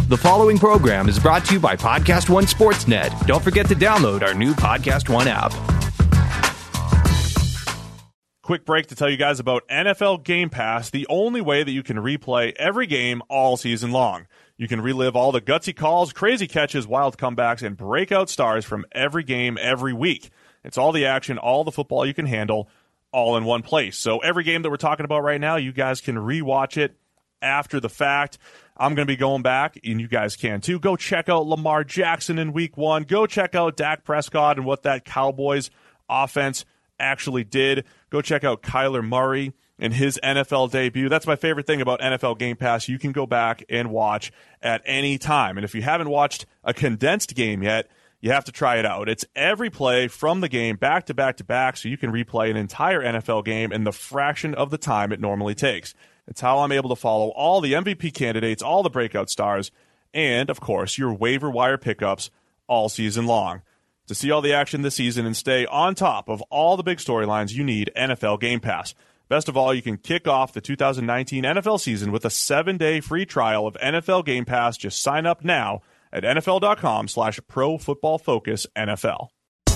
The following program is brought to you by Podcast One Sportsnet. Don't forget to download our new Podcast One app. Quick break to tell you guys about NFL Game Pass, the only way that you can replay every game all season long. You can relive all the gutsy calls, crazy catches, wild comebacks, and breakout stars from every game every week. It's all the action, all the football you can handle, all in one place. So every game that we're talking about right now, you guys can rewatch it after the fact. I'm going to be going back, and you guys can too. Go check out Lamar Jackson in Week 1. Go check out Dak Prescott and what that Cowboys offense actually did. Go check out Kyler Murray and his NFL debut. That's my favorite thing about NFL Game Pass. You can go back and watch at any time. And if you haven't watched a condensed game yet, you have to try it out. It's every play from the game back to back to back, so you can replay an entire NFL game in the fraction of the time it normally takes. It's how I'm able to follow all the MVP candidates, all the breakout stars, and, of course, your waiver wire pickups all season long. To see all the action this season and stay on top of all the big storylines, you need NFL Game Pass. Best of all, you can kick off the 2019 NFL season with a 7-day free trial of NFL Game Pass. Just sign up now at NFL.com/ProFootballFocusNFL.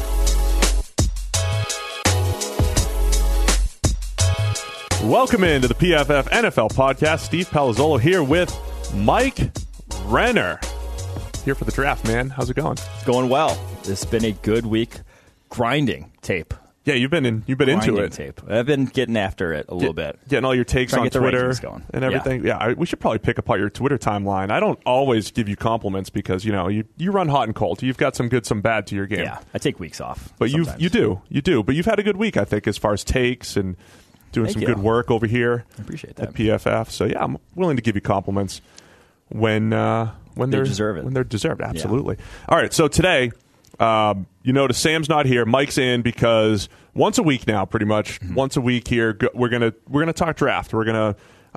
Welcome into the PFF NFL podcast. Steve Palazzolo here with Mike Renner. Here for the draft, man. How's it going? It's going well. It's been a good week. Grinding tape. Yeah, you've been into it. Tape. I've been getting after it a little bit. Getting all your takes on Twitter and everything. Yeah, we should probably pick apart your Twitter timeline. I don't always give you compliments because, you know, you run hot and cold. You've got some good, some bad to your game. Yeah, I take weeks off. But you do. But you've had a good week, I think, as far as takes and doing some good work over here. I appreciate that. At PFF. So, yeah, I'm willing to give you compliments when they deserve it. When they're deserved, absolutely. Yeah. All right, so today, you notice Sam's not here. Mike's in because once a week now, pretty much once a week here, we're gonna talk draft. We're gonna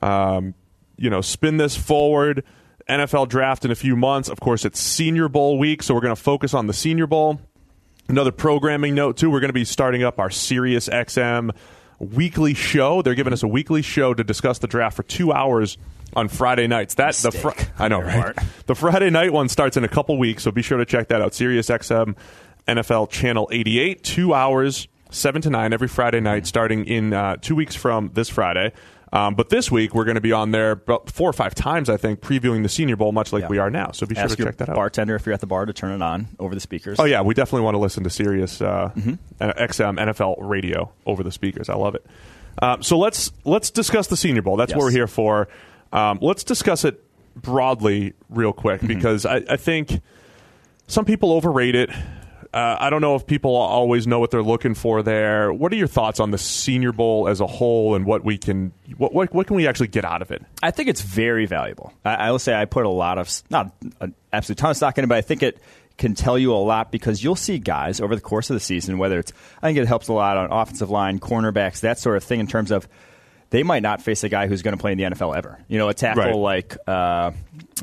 spin this forward. NFL draft in a few months. Of course, it's Senior Bowl week, so we're gonna focus on the Senior Bowl. Another programming note too: we're gonna be starting up our Sirius XM weekly show. They're giving us a weekly show to discuss the draft for 2 hours on Friday nights. I know, right? The Friday night one starts in a couple weeks, so be sure to check that out. Sirius XM NFL Channel 88, 2 hours, 7 to 9 every Friday night, starting in 2 weeks from this Friday. But this week, we're going to be on there about 4 or 5 times, I think, previewing the Senior Bowl, much like we are now. So be sure to check that out. Bartender, if you're at the bar, to turn it on over the speakers. Oh, yeah. We definitely want to listen to Sirius XM NFL radio over the speakers. I love it. So let's discuss the Senior Bowl. That's what we're here for. Let's discuss it broadly real quick because I think some people overrate it. I don't know if people always know what they're looking for there. What are your thoughts on the Senior Bowl as a whole and what can we actually get out of it? I think it's very valuable. I will say I put a lot of, not an absolute ton of stock in it, but I think it can tell you a lot because you'll see guys over the course of the season, whether it's, I think it helps a lot on offensive line, cornerbacks, that sort of thing in terms of they might not face a guy who's going to play in the NFL ever. You know, a tackle like, Brian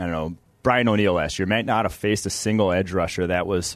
O'Neill last year might not have faced a single edge rusher that was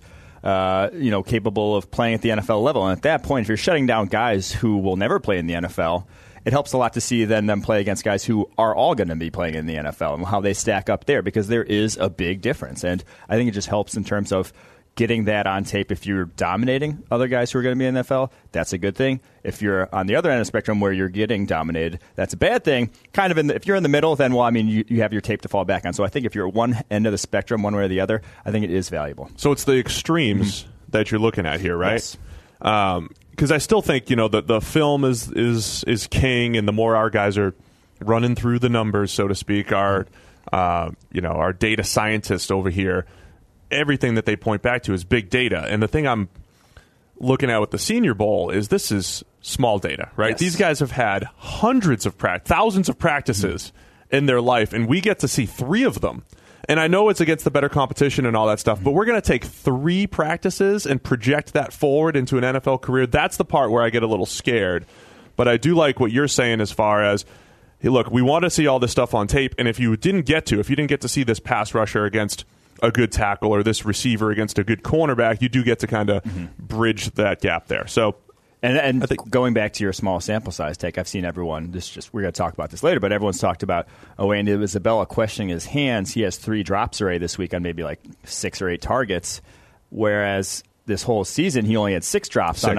capable of playing at the NFL level. And at that point, if you're shutting down guys who will never play in the NFL, it helps a lot to see then them play against guys who are all going to be playing in the NFL and how they stack up there because there is a big difference. And I think it just helps in terms of getting that on tape. If you're dominating other guys who are going to be in the NFL, that's a good thing. If you're on the other end of the spectrum where you're getting dominated, that's a bad thing. Kind of if you're in the middle, then, you have your tape to fall back on. So I think if you're at one end of the spectrum, one way or the other, I think it is valuable. So it's the extremes that you're looking at here, right? Yes. Because I still think, the film is king, and the more our guys are running through the numbers, so to speak, our data scientists over here, everything that they point back to is big data. And the thing I'm looking at with the Senior Bowl is this is small data, right? Yes. These guys have had hundreds of thousands of practices in their life, and we get to see 3 of them. And I know it's against the better competition and all that stuff, but we're going to take 3 practices and project that forward into an NFL career. That's the part where I get a little scared. But I do like what you're saying as far as, hey, look, we want to see all this stuff on tape, and if you didn't get to see this pass rusher against a good tackle or this receiver against a good cornerback, you do get to kind of bridge that gap there. So And I think going back to your small sample size take, I've seen everyone, we're going to talk about this later, but everyone's talked about, Andy Isabella questioning his hands. He has 3 drops already this week on maybe like 6 or 8 targets, whereas this whole season he only had 6 drops on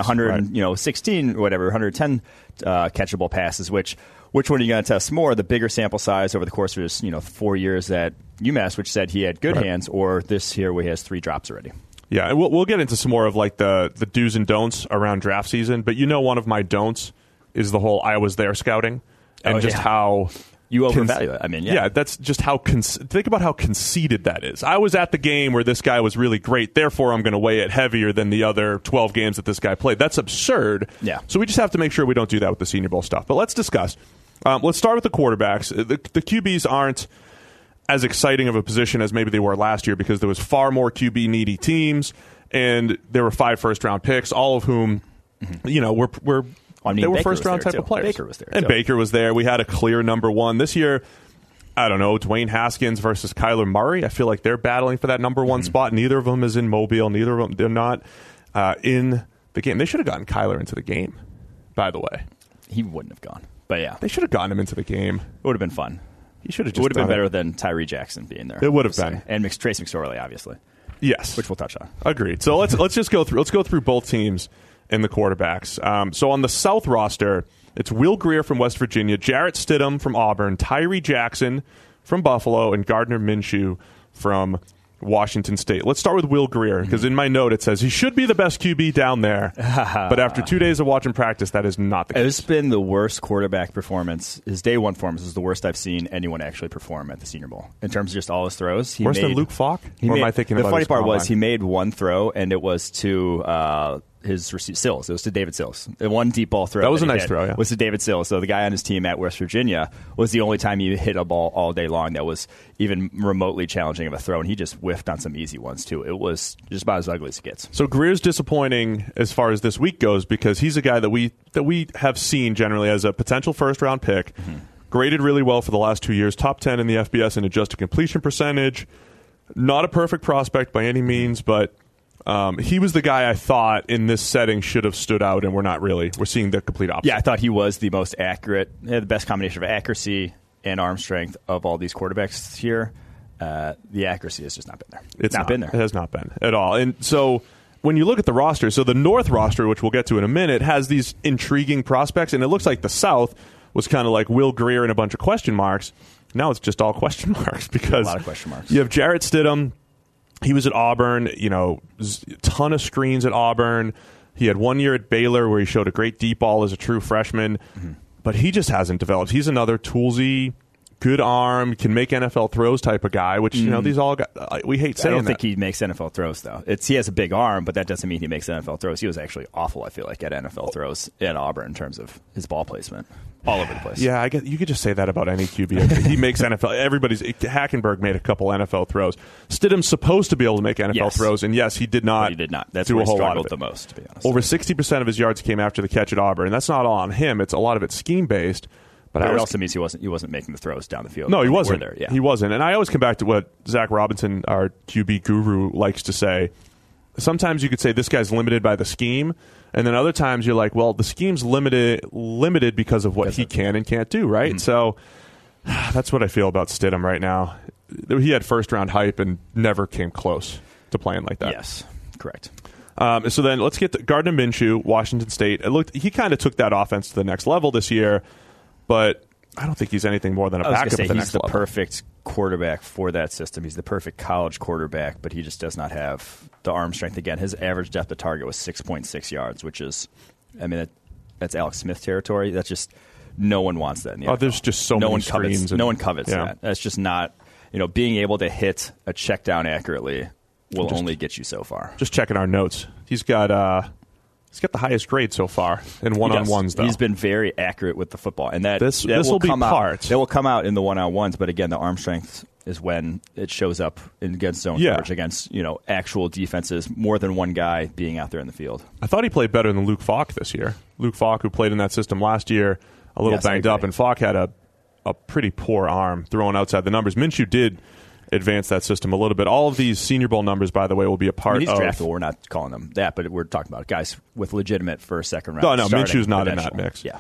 116, whatever, 110 catchable passes, which one are you going to test more, the bigger sample size over the course of his 4 years at UMass, which said he had good hands, or this year where he has 3 drops already? Yeah, and we'll get into some more of like the do's and don'ts around draft season, but one of my don'ts is the whole I was there scouting and how you overvalue it. I mean, yeah, that's just how think about how conceited that is. I was at the game where this guy was really great, therefore I'm going to weigh it heavier than the other 12 games that this guy played. That's absurd. Yeah. So we just have to make sure we don't do that with the Senior Bowl stuff. But let's discuss. Let's start with the quarterbacks. The QBs aren't as exciting of a position as maybe they were last year because there was far more QB needy teams, and there were 5 first-round picks, all of whom, they were first-round type of players. Baker was there, and Baker was there. We had a clear number 1 this year. I don't know, Dwayne Haskins versus Kyler Murray. I feel like they're battling for that number 1 spot. Neither of them is in Mobile. Neither of them, they're not in the game. They should have gotten Kyler into the game, by the way. He wouldn't have gone, but yeah, they should have gotten him into the game. It would have been fun. He should have just. It would have been better than Tyree Jackson being there. It would have been, and Trace McSorley, obviously. Yes, which we'll touch on. Agreed. So let's just go through. Let's go through both teams and the quarterbacks. So on the South roster, it's Will Grier from West Virginia, Jarrett Stidham from Auburn, Tyree Jackson from Buffalo, and Gardner Minshew from Washington State. Let's start with Will Grier, because in my note it says he should be the best QB down there, but after 2 days of watching practice, that is not the case. It's been the worst quarterback performance. His day 1 performance is the worst I've seen anyone actually perform at the Senior Bowl in terms of just all his throws. Worse than Luke Falk? Or am I thinking about the funny part combine? was he made 1 throw, and it was to his Sills. It was to David Sills. The 1 deep ball throw. That was a nice throw, yeah. Was to David Sills. So the guy on his team at West Virginia was the only time he hit a ball all day long that was even remotely challenging of a throw, and he just whiffed on some easy ones, too. It was just about as ugly as it gets. So Grier's disappointing as far as this week goes because he's a guy that we have seen generally as a potential first-round pick, graded really well for the last 2 years, top 10 in the FBS in adjusted completion percentage. Not a perfect prospect by any means, but he was the guy I thought in this setting should have stood out, and we're not really. We're seeing the complete opposite. Yeah, I thought he was the most accurate, the best combination of accuracy and arm strength of all these quarterbacks here. The accuracy has just not been there. It's not been there. It has not been at all. And so when you look at the roster, so the North roster, which we'll get to in a minute, has these intriguing prospects, and it looks like the South was kind of like Will Grier and a bunch of question marks. Now it's just all question marks because a lot of question marks. You have Jarrett Stidham. He was at Auburn, a ton of screens at Auburn. He had 1 year at Baylor where he showed a great deep ball as a true freshman, but he just hasn't developed. He's another toolsy, good arm, can make NFL throws type of guy, which, these all we hate saying I don't that. think he makes NFL throws, though. He has a big arm, but that doesn't mean he makes NFL throws. He was actually awful, I feel like, at NFL throws at Auburn in terms of his ball placement. All over the place. Yeah, I guess you could just say that about any QB. He makes NFL. Hackenberg made a couple NFL throws. Stidham's supposed to be able to make NFL throws, and yes, he did not. But he did not. That's do where a whole he lot of struggled it. the most, to be honest. Over 60% of his yards came after the catch at Auburn, and that's not all on him. It's a lot of it scheme based. But it also means he wasn't making the throws down the field. No, he wasn't. There, yeah. He wasn't. And I always come back to what Zach Robinson, our QB guru, likes to say. Sometimes you could say this guy's limited by the scheme, and then other times you're like, well, the scheme's limited because of what he can and can't do, right? Mm-hmm. So that's what I feel about Stidham right now. He had first-round hype and never came close to playing like that. Yes, correct. So then let's get to Gardner Minshew, Washington State. He kind of took that offense to the next level this year, but I don't think he's anything more than a backup at the next level. He's the perfect quarterback for that system. He's the perfect college quarterback, but he just does not have the arm strength. Again, his average depth of target was 6.6 yards, which is, that's Alex Smith territory. That's just, no one wants that in the NFL. There's just so many screens. No one covets that. That's just not, being able to hit a check down accurately will only get you so far. Just checking our notes. He's got the highest grade so far in one-on-ones, though. He's been very accurate with the football, and this will be part. That will come out in the one-on-ones, but again, the arm strength is when it shows up against zone coverage, against actual defenses, more than one guy being out there in the field. I thought he played better than Luke Falk this year. Luke Falk, who played in that system last year, a little banged up, and Falk had a pretty poor arm throwing outside the numbers. Minshew did advance that system a little bit. All of these Senior Bowl numbers, by the way, will be a part these of... draftable, we're not calling them that, but we're talking about guys with legitimate first, second round. No, Minshew's not in that mix. Yeah.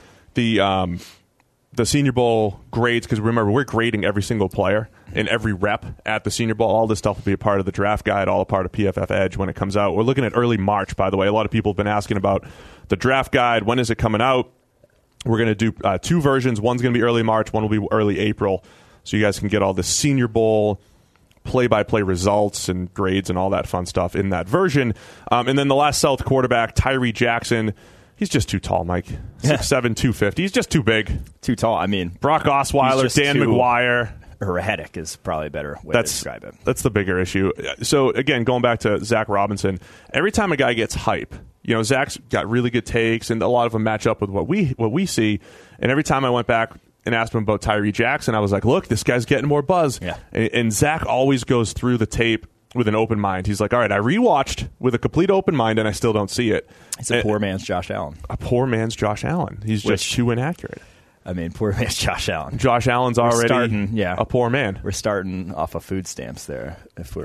The Senior Bowl grades, because remember, we're grading every single player in every rep at the Senior Bowl. All this stuff will be a part of the draft guide, all a part of PFF Edge when it comes out. We're looking at early March, by the way. A lot of people have been asking about the draft guide. When is it coming out? We're going to do 2 versions. One's going to be early March. One will be early April. So you guys can get all the Senior Bowl play-by-play results and grades and all that fun stuff in that version. And then the last South quarterback, Tyree Jackson. He's just too tall, Mike. 6'7", 250. He's just too big. Too tall. I mean, Brock Osweiler, Dan McGuire. Erratic is probably a better way to describe it. That's the bigger issue. So, again, going back to Zach Robinson, every time a guy gets hype, Zach's got really good takes, and a lot of them match up with what we see. And every time I went back and asked him about Tyree Jackson, I was like, look, this guy's getting more buzz. Yeah. And Zach always goes through the tape with an open mind. He's like, all right, I rewatched with a complete open mind, and I still don't see it. It's a poor man's Josh Allen. A poor man's Josh Allen. He's just too inaccurate. I mean, poor man's Josh Allen. Josh Allen's already a poor man. We're starting off of food stamps there if we're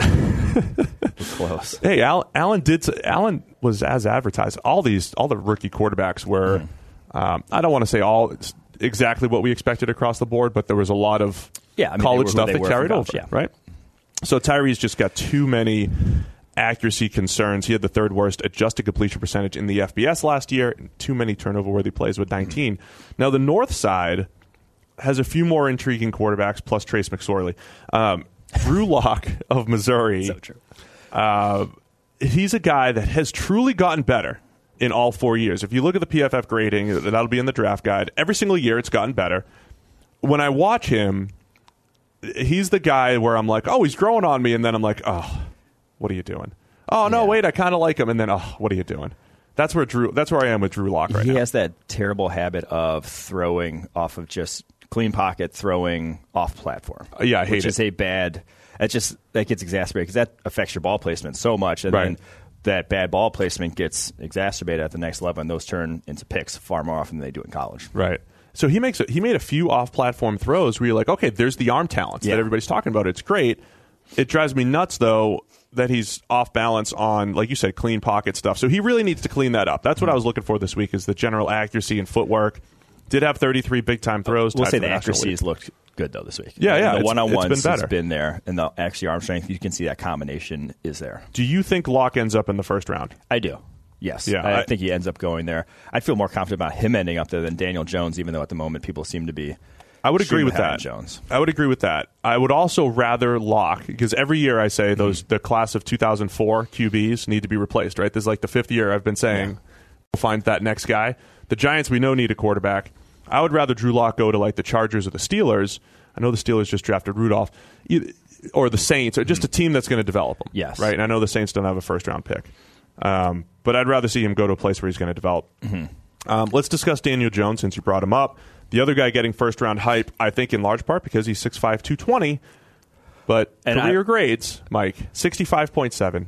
close. Hey, Allen was as advertised. All the rookie quarterbacks were, I don't want to say all exactly what we expected across the board, but there was a lot of college stuff that carried over, right? So Tyree's just got too many accuracy concerns. He had the 3rd worst adjusted completion percentage in the FBS last year, and too many turnover-worthy plays with 19. Now, the north side has a few more intriguing quarterbacks, plus Trace McSorley. Drew Lock of Missouri. So true. He's a guy that has truly gotten better in all 4 years. If you look at the PFF grading, that'll be in the draft guide. Every single year, it's gotten better. When I watch him, he's the guy where I'm like, oh, he's growing on me, and then I'm like, oh, what are you doing? Oh, no, wait, I kind of like him, and then, oh, what are you doing? That's where I am with Drew Lock right now. He has that terrible habit of throwing off of just clean pocket, throwing off platform. Yeah, I hate it. Which is a bad. That gets exacerbated because that affects your ball placement so much, and then that bad ball placement gets exacerbated at the next level, and those turn into picks far more often than they do in college. Right. So he made a few off-platform throws where you're like, okay, there's the arm talent that everybody's talking about. It's great. It drives me nuts, though, that he's off balance on, like you said, clean pocket stuff. So he really needs to clean that up. That's what I was looking for this week, is the general accuracy and footwork. Did have 33 big-time throws. We'll say the accuracy has looked good, though, this week. Yeah. The one-on-ones has been there, and the actually arm strength, you can see that combination is there. Do you think Locke ends up in the first round? I do. Yes. Yeah, I think he ends up going there. I'd feel more confident about him ending up there than Daniel Jones, even though at the moment people seem to be. I would agree with that. Jones. I would agree with that. I would also rather Locke, because every year I say the class of 2004 QBs need to be replaced, right? This is like the 5th year I've been saying we'll find that next guy. The Giants, we know, need a quarterback. I would rather Drew Lock go to like the Chargers or the Steelers. I know the Steelers just drafted Rudolph. Or the Saints, or just a team that's going to develop them. Yes. Right? And I know the Saints don't have a first-round pick. But I'd rather see him go to a place where he's going to develop. Let's discuss Daniel Jones, since you brought him up. The other guy getting first-round hype, I think in large part because he's 6'5", 220. But career grades, Mike, 65.7,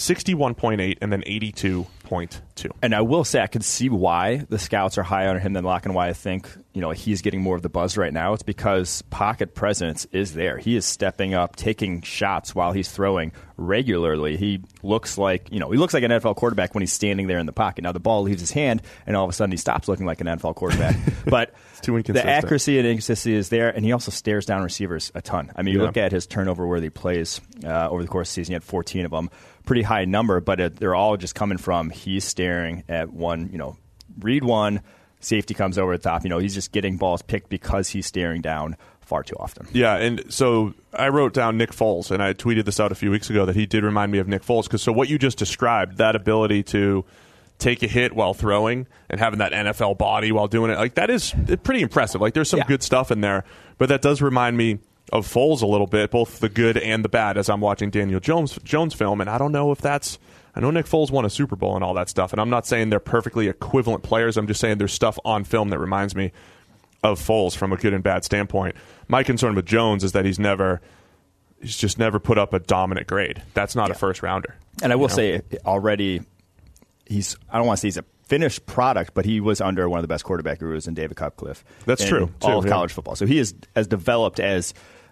61.8, and then 82.2. And I will say I can see why the scouts are higher on him than Locke, and why I think he's getting more of the buzz right now. It's because pocket presence is there. He is stepping up, taking shots while he's throwing regularly. He looks like an NFL quarterback when he's standing there in the pocket. Now the ball leaves his hand, and all of a sudden he stops looking like an NFL quarterback. But the accuracy and inconsistency is there, and he also stares down receivers a ton. I mean, you look at his turnover-worthy plays over the course of the season. He had 14 of them. Pretty high number, but they're all just coming from he's staring at one, read one, safety comes over the top. He's just getting balls picked because he's staring down far too often. Yeah, and so I wrote down Nick Foles, and I tweeted this out a few weeks ago that he did remind me of Nick Foles, because so what you just described, that ability to take a hit while throwing and having that NFL body while doing it, like that is pretty impressive. Like there's some good stuff in there, but that does remind me of Foles a little bit, both the good and the bad, as I'm watching Daniel Jones film, and I don't know if that's... I know Nick Foles won a Super Bowl and all that stuff, and I'm not saying they're perfectly equivalent players. I'm just saying there's stuff on film that reminds me of Foles from a good and bad standpoint. My concern with Jones is that he's just never put up a dominant grade. That's not a first-rounder. And I will say already, I don't want to say he's a finished product, but he was under one of the best quarterback gurus in David Cutcliffe. That's true. All of college football. So he is as developed as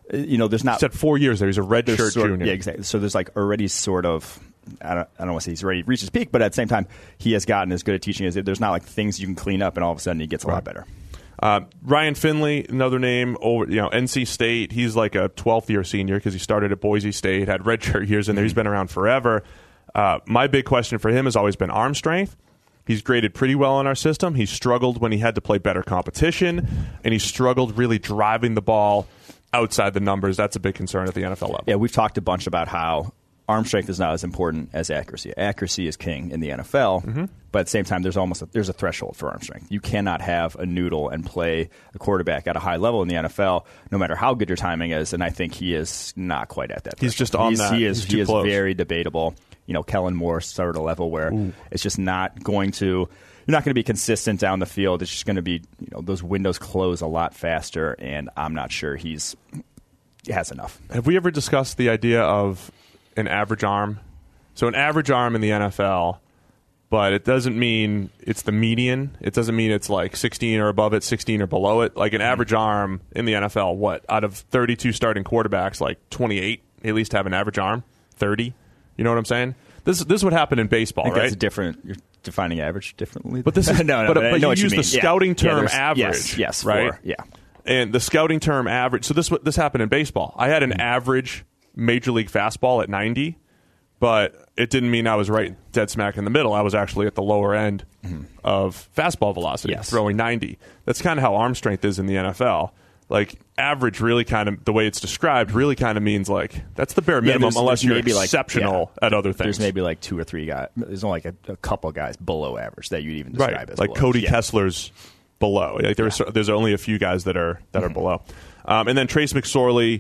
there's not. He said 4 years there. He's a redshirt junior. Yeah, exactly. So there's like already sort of. I don't want to say he's already reached his peak, but at the same time, he has gotten as good at teaching as there's not like things you can clean up, and all of a sudden he gets a lot better. Ryan Finley, another name over NC State. He's like a 12th year senior because he started at Boise State, had redshirt years in there. He's been around forever. My big question for him has always been arm strength. He's graded pretty well in our system. He struggled when he had to play better competition, and he struggled really driving the ball outside the numbers. That's a big concern at the NFL level. Yeah, we've talked a bunch about how arm strength is not as important as accuracy. Accuracy is king in the NFL, but at the same time, there's a threshold for arm strength. You cannot have a noodle and play a quarterback at a high level in the NFL, no matter how good your timing is. And I think he is not quite at that. He's just on that. He is very debatable. Kellen Moore sort of level where it's just not going to. You're not going to be consistent down the field. It's just going to be those windows close a lot faster, and I'm not sure he has enough. Have we ever discussed the idea of an average arm? So an average arm in the NFL, but it doesn't mean it's the median. It doesn't mean it's like 16 or above it, 16 or below it. Like an average arm in the NFL, out of 32 starting quarterbacks, like 28 at least have an average arm? 30? You know what I'm saying? This is what happened in baseball, right? That's different. You're defining average differently. But this is but you use the scouting term average, yes, right? Yeah. And the scouting term average. So this happened in baseball. I had an average Major League fastball at 90, but it didn't mean I was right dead smack in the middle. I was actually at the lower end of fastball velocity, throwing 90. That's kind of how arm strength is in the NFL. Like average really kind of, the way it's described, really kind of means like that's the bare minimum unless you're exceptional at other things. There's maybe like 2 or 3 guys. There's only like a couple guys below average that you'd even describe as like below. Cody Kessler's below. Like there's only a few guys that are below. And then Trace McSorley,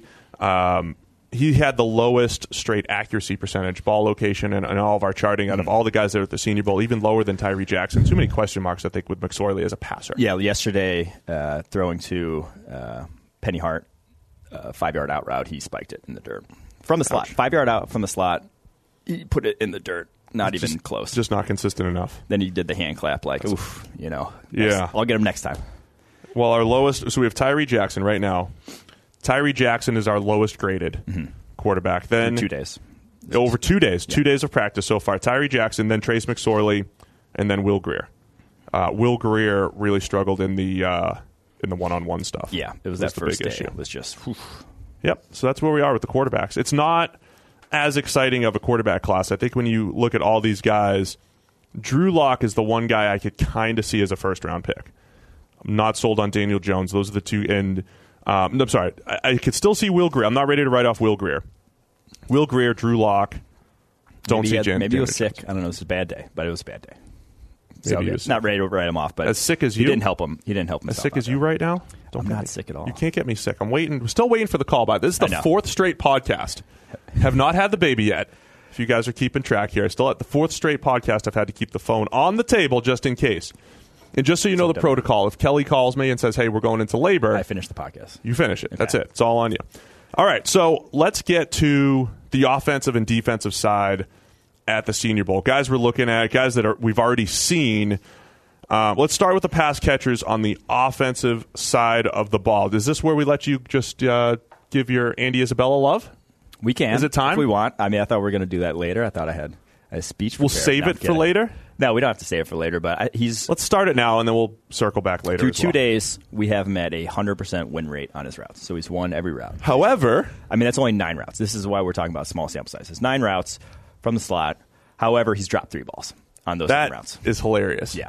he had the lowest straight accuracy percentage, ball location, and all of our charting out of all the guys that are at the Senior Bowl, even lower than Tyree Jackson. Too many question marks, I think, with McSorley as a passer. Yeah, yesterday, throwing to Penny Hart, 5-yard out route, he spiked it in the dirt. From the slot. 5-yard out from the slot, he put it in the dirt. Not even close. Just not consistent enough. Then he did the hand clap like, oof, Yeah. I'll get him next time. Well, our lowest, so we have Tyree Jackson right now. Tyree Jackson is our lowest graded quarterback. Then 2 days. Over 2 days. 2 days of practice so far. Tyree Jackson, then Trace McSorley, and then Will Grier. Will Grier really struggled in the one-on-one stuff. Yeah, it was that first big day. issue. It was just, Yep, so that's where we are with the quarterbacks. It's not as exciting of a quarterback class. I think when you look at all these guys, Drew Lock is the one guy I could kind of see as a first-round pick. I'm not sold on Daniel Jones. Those are the two, and I'm sorry. I could still see Will Grier. I'm not ready to write off Will Grier. Will Grier, Drew Lock. Don't see James. Maybe he was sick. I don't know. It was a bad day, but it was a bad day. So Maybe he was not ready to write him off, but as sick as you. He didn't help him. He didn't help him. As sick as you right now? I'm not sick at all. You can't get me sick. I'm waiting. We're still waiting for the call back. This is the 4th straight podcast. Have not had the baby yet. If you guys are keeping track here, I still at the 4th straight podcast. I've had to keep the phone on the table just in case. And just so you know the protocol, if Kelly calls me and says, hey, we're going into labor. I finish the podcast. You finish it. Okay. That's it. It's all on you. All right, so let's get to the offensive and defensive side at the Senior Bowl. Guys we're looking at, guys that we've already seen. Let's start with the pass catchers on the offensive side of the ball. Is this where we let you just give your Andy Isabella love? We can. Is it time? If we want. I mean, I thought we were going to do that later. I thought I had a speech. We'll save it for later? No, we don't have to save it for later, but let's start it now, and then we'll circle back later. Through 2 days, we have him at a 100% win rate on his routes. So he's won every route. However, I mean, that's only 9 routes. This is why we're talking about small sample sizes. 9 routes from the slot. However, he's dropped 3 balls on those 9 routes. That is hilarious. Yeah.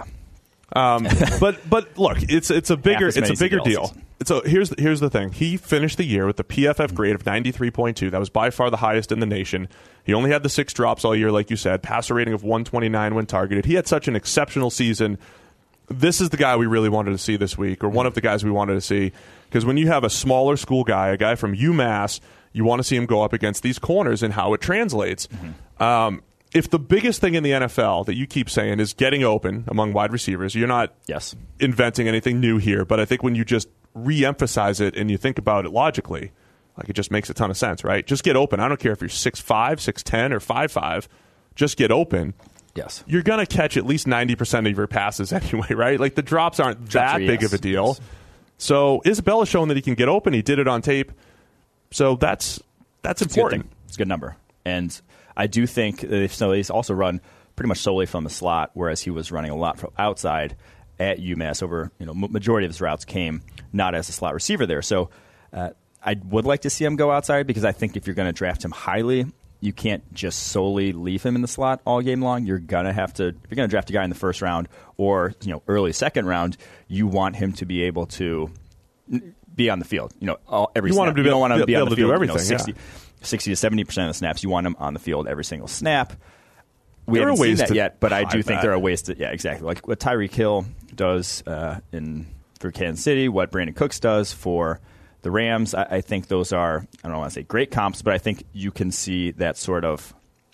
But look, it's a bigger deal. Season. So here's the thing. He finished the year with the PFF grade of 93.2. That was by far the highest in the nation. He only had the 6 drops all year, like you said. Passer rating of 129 when targeted. He had such an exceptional season. This is the guy we really wanted to see this week, or one of the guys we wanted to see, because when you have a smaller school guy, a guy from UMass, you want to see him go up against these corners and how it translates. If the biggest thing in the NFL that you keep saying is getting open among wide receivers, you're not inventing anything new here, but I think when you just re-emphasize it and you think about it logically, like it just makes a ton of sense, right? Just get open. I don't care if you're 6'5", 6'10", or 5'5", just get open. Yes. You're going to catch at least 90% of your passes anyway, right? Like the drops aren't that big of a deal. So Isabella's shown that he can get open. He did it on tape. So that's important. It's a good number. And I do think he's also run pretty much solely from the slot, whereas he was running a lot from outside at UMass. Over majority of his routes came not as a slot receiver there. So I would like to see him go outside because I think if you're going to draft him highly, you can't just solely leave him in the slot all game long. You're gonna have to, if you're going to draft a guy in the first round or early second round, you want him to be able to be on the field. Every you snap. want him to you don't want him to be on able the to field. do everything. 60 to 70% of the snaps, you want him on the field every single snap. We There are haven't seen ways that to yet, but I do hide think that. there are ways to. Yeah, exactly. Like what Tyreek Hill does for Kansas City, what Brandon Cooks does for the Rams. I think those are, I don't want to say great comps, but I think you can see that sort of.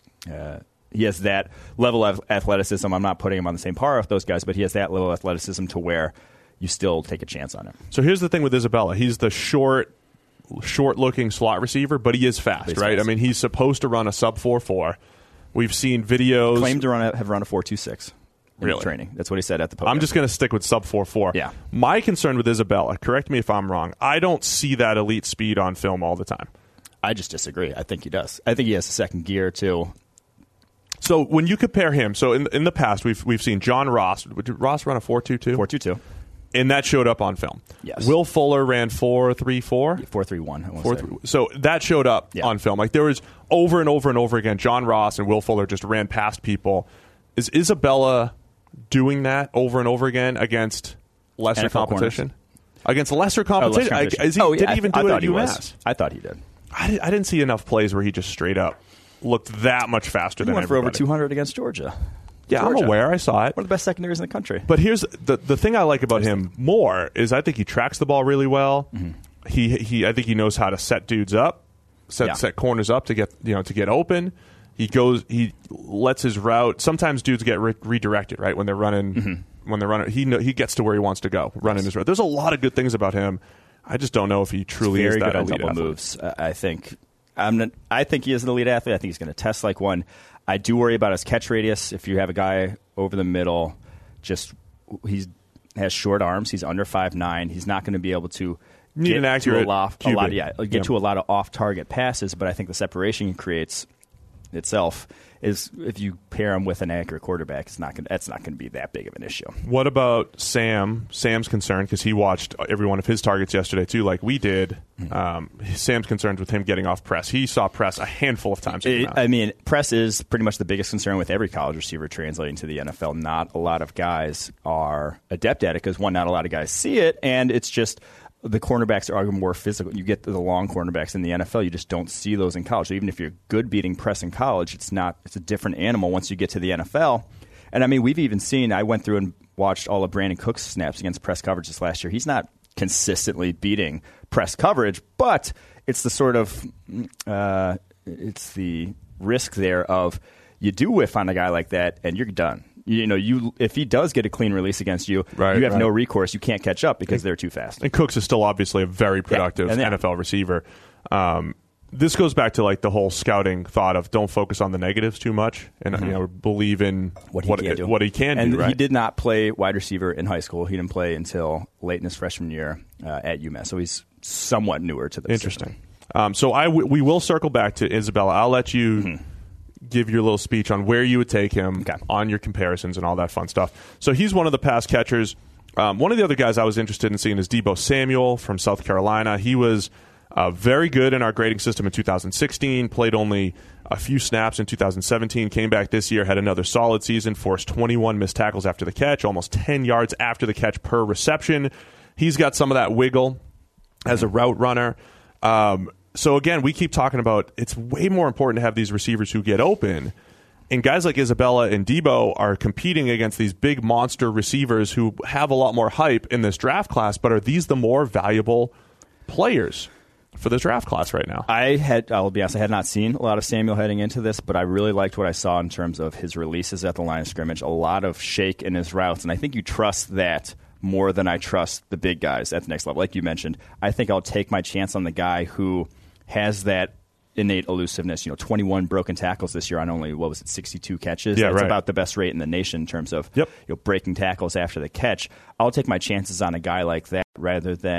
He has that level of athleticism. I'm not putting him on the same par with those guys, but he has that level of athleticism to where you still take a chance on him. So here's the thing with Isabella. He's the short-looking slot receiver, but he is fast, right? Fast. I mean, he's supposed to run a sub 4.4. We've seen videos. Claimed to have run a 4.26 in Really? training. That's what he said at the podium. I'm just going to stick with sub 4.4. Yeah. My concern with Isabella, correct me if I'm wrong, I don't see that elite speed on film all the time. I just disagree. I think he does. I think he has a second gear, too. So when you compare him, so in the past we've seen John Ross. Did Ross run a 4.22? 4.22. And that showed up on film. Yes. Will Fuller ran 4.34. 4.31. I want to say. So that showed up Yeah. on film. Like there was over and over and over again, John Ross and Will Fuller just ran past people. Is Isabella doing that over and over again against lesser NFL competition? corners. Against lesser competition? Did he even do it at UMass? I thought he did. I didn't see enough plays where he just straight up looked that much faster He than went for over everybody. 200 against Georgia. Yeah, Georgia. I'm aware. I saw it. One of the best secondaries in the country. But here's the thing I like about him more is I think he tracks the ball really well. Mm-hmm. I think he knows how to set dudes up, set corners up to get open. He lets his route. Sometimes dudes get redirected, right, when they're running. Mm-hmm. When they're running, he gets to where he wants to go, running his route. There's a lot of good things about him. I just don't know if he truly Very is that good on elite double athlete. moves. I think he is an elite athlete. I think he's going to test like one. I do worry about his catch radius. If you have a guy over the middle, he has short arms. He's under 5'9". He's not going to be able to Need an accurate to a lot of off-target passes. But I think the separation he creates itself is, if you pair him with an accurate quarterback, that's not going to be that big of an issue. What about Sam? Sam's concerned because he watched every one of his targets yesterday too, like we did. Sam's concerned with him getting off press. He saw press a handful of times. Press is pretty much the biggest concern with every college receiver translating to the NFL. Not a lot of guys are adept at it because, one, not a lot of guys see it, and it's just the cornerbacks are more physical. You get the long cornerbacks in the NFL, you just don't see those in college. So even if you're good beating press in college, it's a different animal once you get to the NFL. And I mean, we've even seen, I went through and watched all of Brandon Cooks' snaps against press coverage this last year. He's not consistently beating press coverage, but it's the sort of it's the risk there of you do whiff on a guy like that and you're done. If he does get a clean release against you, you have no recourse. You can't catch up because they're too fast. And Cooks is still obviously a very productive NFL receiver. This goes back to like the whole scouting thought of don't focus on the negatives too much and believe in what he can and do. Right? He did not play wide receiver in high school. He didn't play until late in his freshman year at UMass. So he's somewhat newer to the Interesting. So we will circle back to Isabella. I'll let you give your little speech on where you would take him on your comparisons and all that fun stuff. So he's one of the pass catchers. One of the other guys I was interested in seeing is Deebo Samuel from South Carolina. He was very good in our grading system in 2016, played only a few snaps in 2017, came back this year, had another solid season, forced 21 missed tackles after the catch, almost 10 yards after the catch per reception. He's got some of that wiggle as a route runner. So, again, we keep talking about it's way more important to have these receivers who get open. And guys like Isabella and Deebo are competing against these big monster receivers who have a lot more hype in this draft class, but are these the more valuable players for this draft class right now? I'll be honest, I had not seen a lot of Samuel heading into this, but I really liked what I saw in terms of his releases at the line of scrimmage. A lot of shake in his routes, and I think you trust that more than I trust the big guys at the next level. Like you mentioned, I think I'll take my chance on the guy who has that innate elusiveness. 21 broken tackles this year on only 62 catches. Yeah, That's about the best rate in the nation in terms of breaking tackles after the catch. I'll take my chances on a guy like that rather than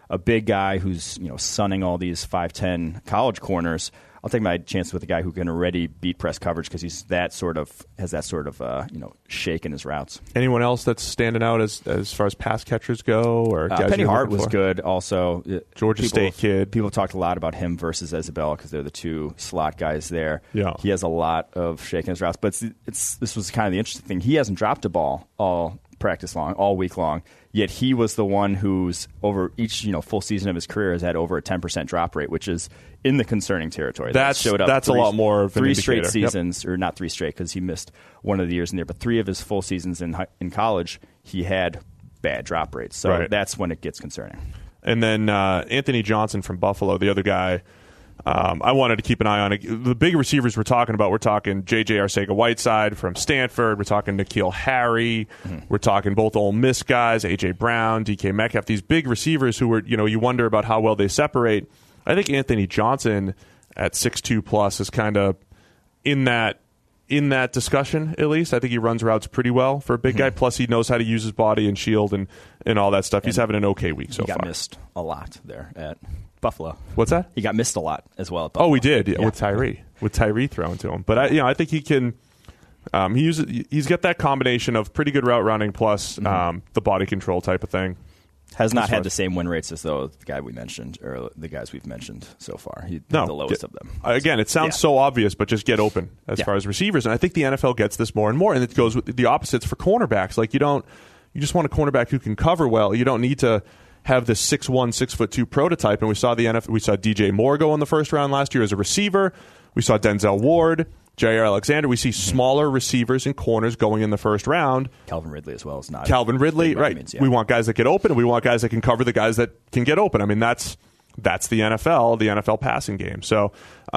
a big guy who's sunning all these 5'10" college corners, I'll take my chances with a guy who can already beat press coverage because he's has that sort of shake in his routes. Anyone else that's standing out as far as pass catchers go? Or Penny Hart was good also. Georgia State kid. People talked a lot about him versus Isabella because they're the two slot guys there. Yeah. He has a lot of shake in his routes. But this was kind of the interesting thing. He hasn't dropped a ball all week long. Yet he was the one who's over each full season of his career has had over a 10% drop rate, which is in the concerning territory. That's a lot more of an three indicator. Straight seasons, or not 3 straight because he missed one of the years in there, but 3 of his full seasons in college he had bad drop rates. So that's when it gets concerning. And then Anthony Johnson from Buffalo, the other guy. I wanted to keep an eye on it. The big receivers we're talking J.J. Arcega-Whiteside from Stanford. We're talking N'Keal Harry. Mm-hmm. We're talking both Ole Miss guys, A.J. Brown, DK Metcalf, these big receivers who were, you wonder about how well they separate. I think Anthony Johnson at 6'2 plus is kind of in that discussion, at least. I think he runs routes pretty well for a big guy. Plus, he knows how to use his body and shield and all that stuff. He's having an okay week so far. He got missed a lot there at Buffalo. What's that? He got missed a lot as well at Buffalo. Oh, he did, with Tyree thrown to him. But I think he can. He's got that combination of pretty good route running plus the body control type of thing. Has not had the same win rates as the guy we mentioned, or the guys we've mentioned so far. He's the lowest of them. Again, it sounds so obvious, but just get open as far as receivers. And I think the NFL gets this more and more, and it goes with the opposites for cornerbacks. Like you just want a cornerback who can cover well. You don't need to have this 6'1", 6'2" prototype. And we saw we saw DJ Moore go in the first round last year as a receiver. We saw Denzel Ward, Jair Alexander. We see smaller receivers and corners going in the first round. Calvin Ridley as well is not. Calvin Ridley, right. Means, We want guys that get open, and we want guys that can cover the guys that can get open. I mean, that's the NFL passing game. So you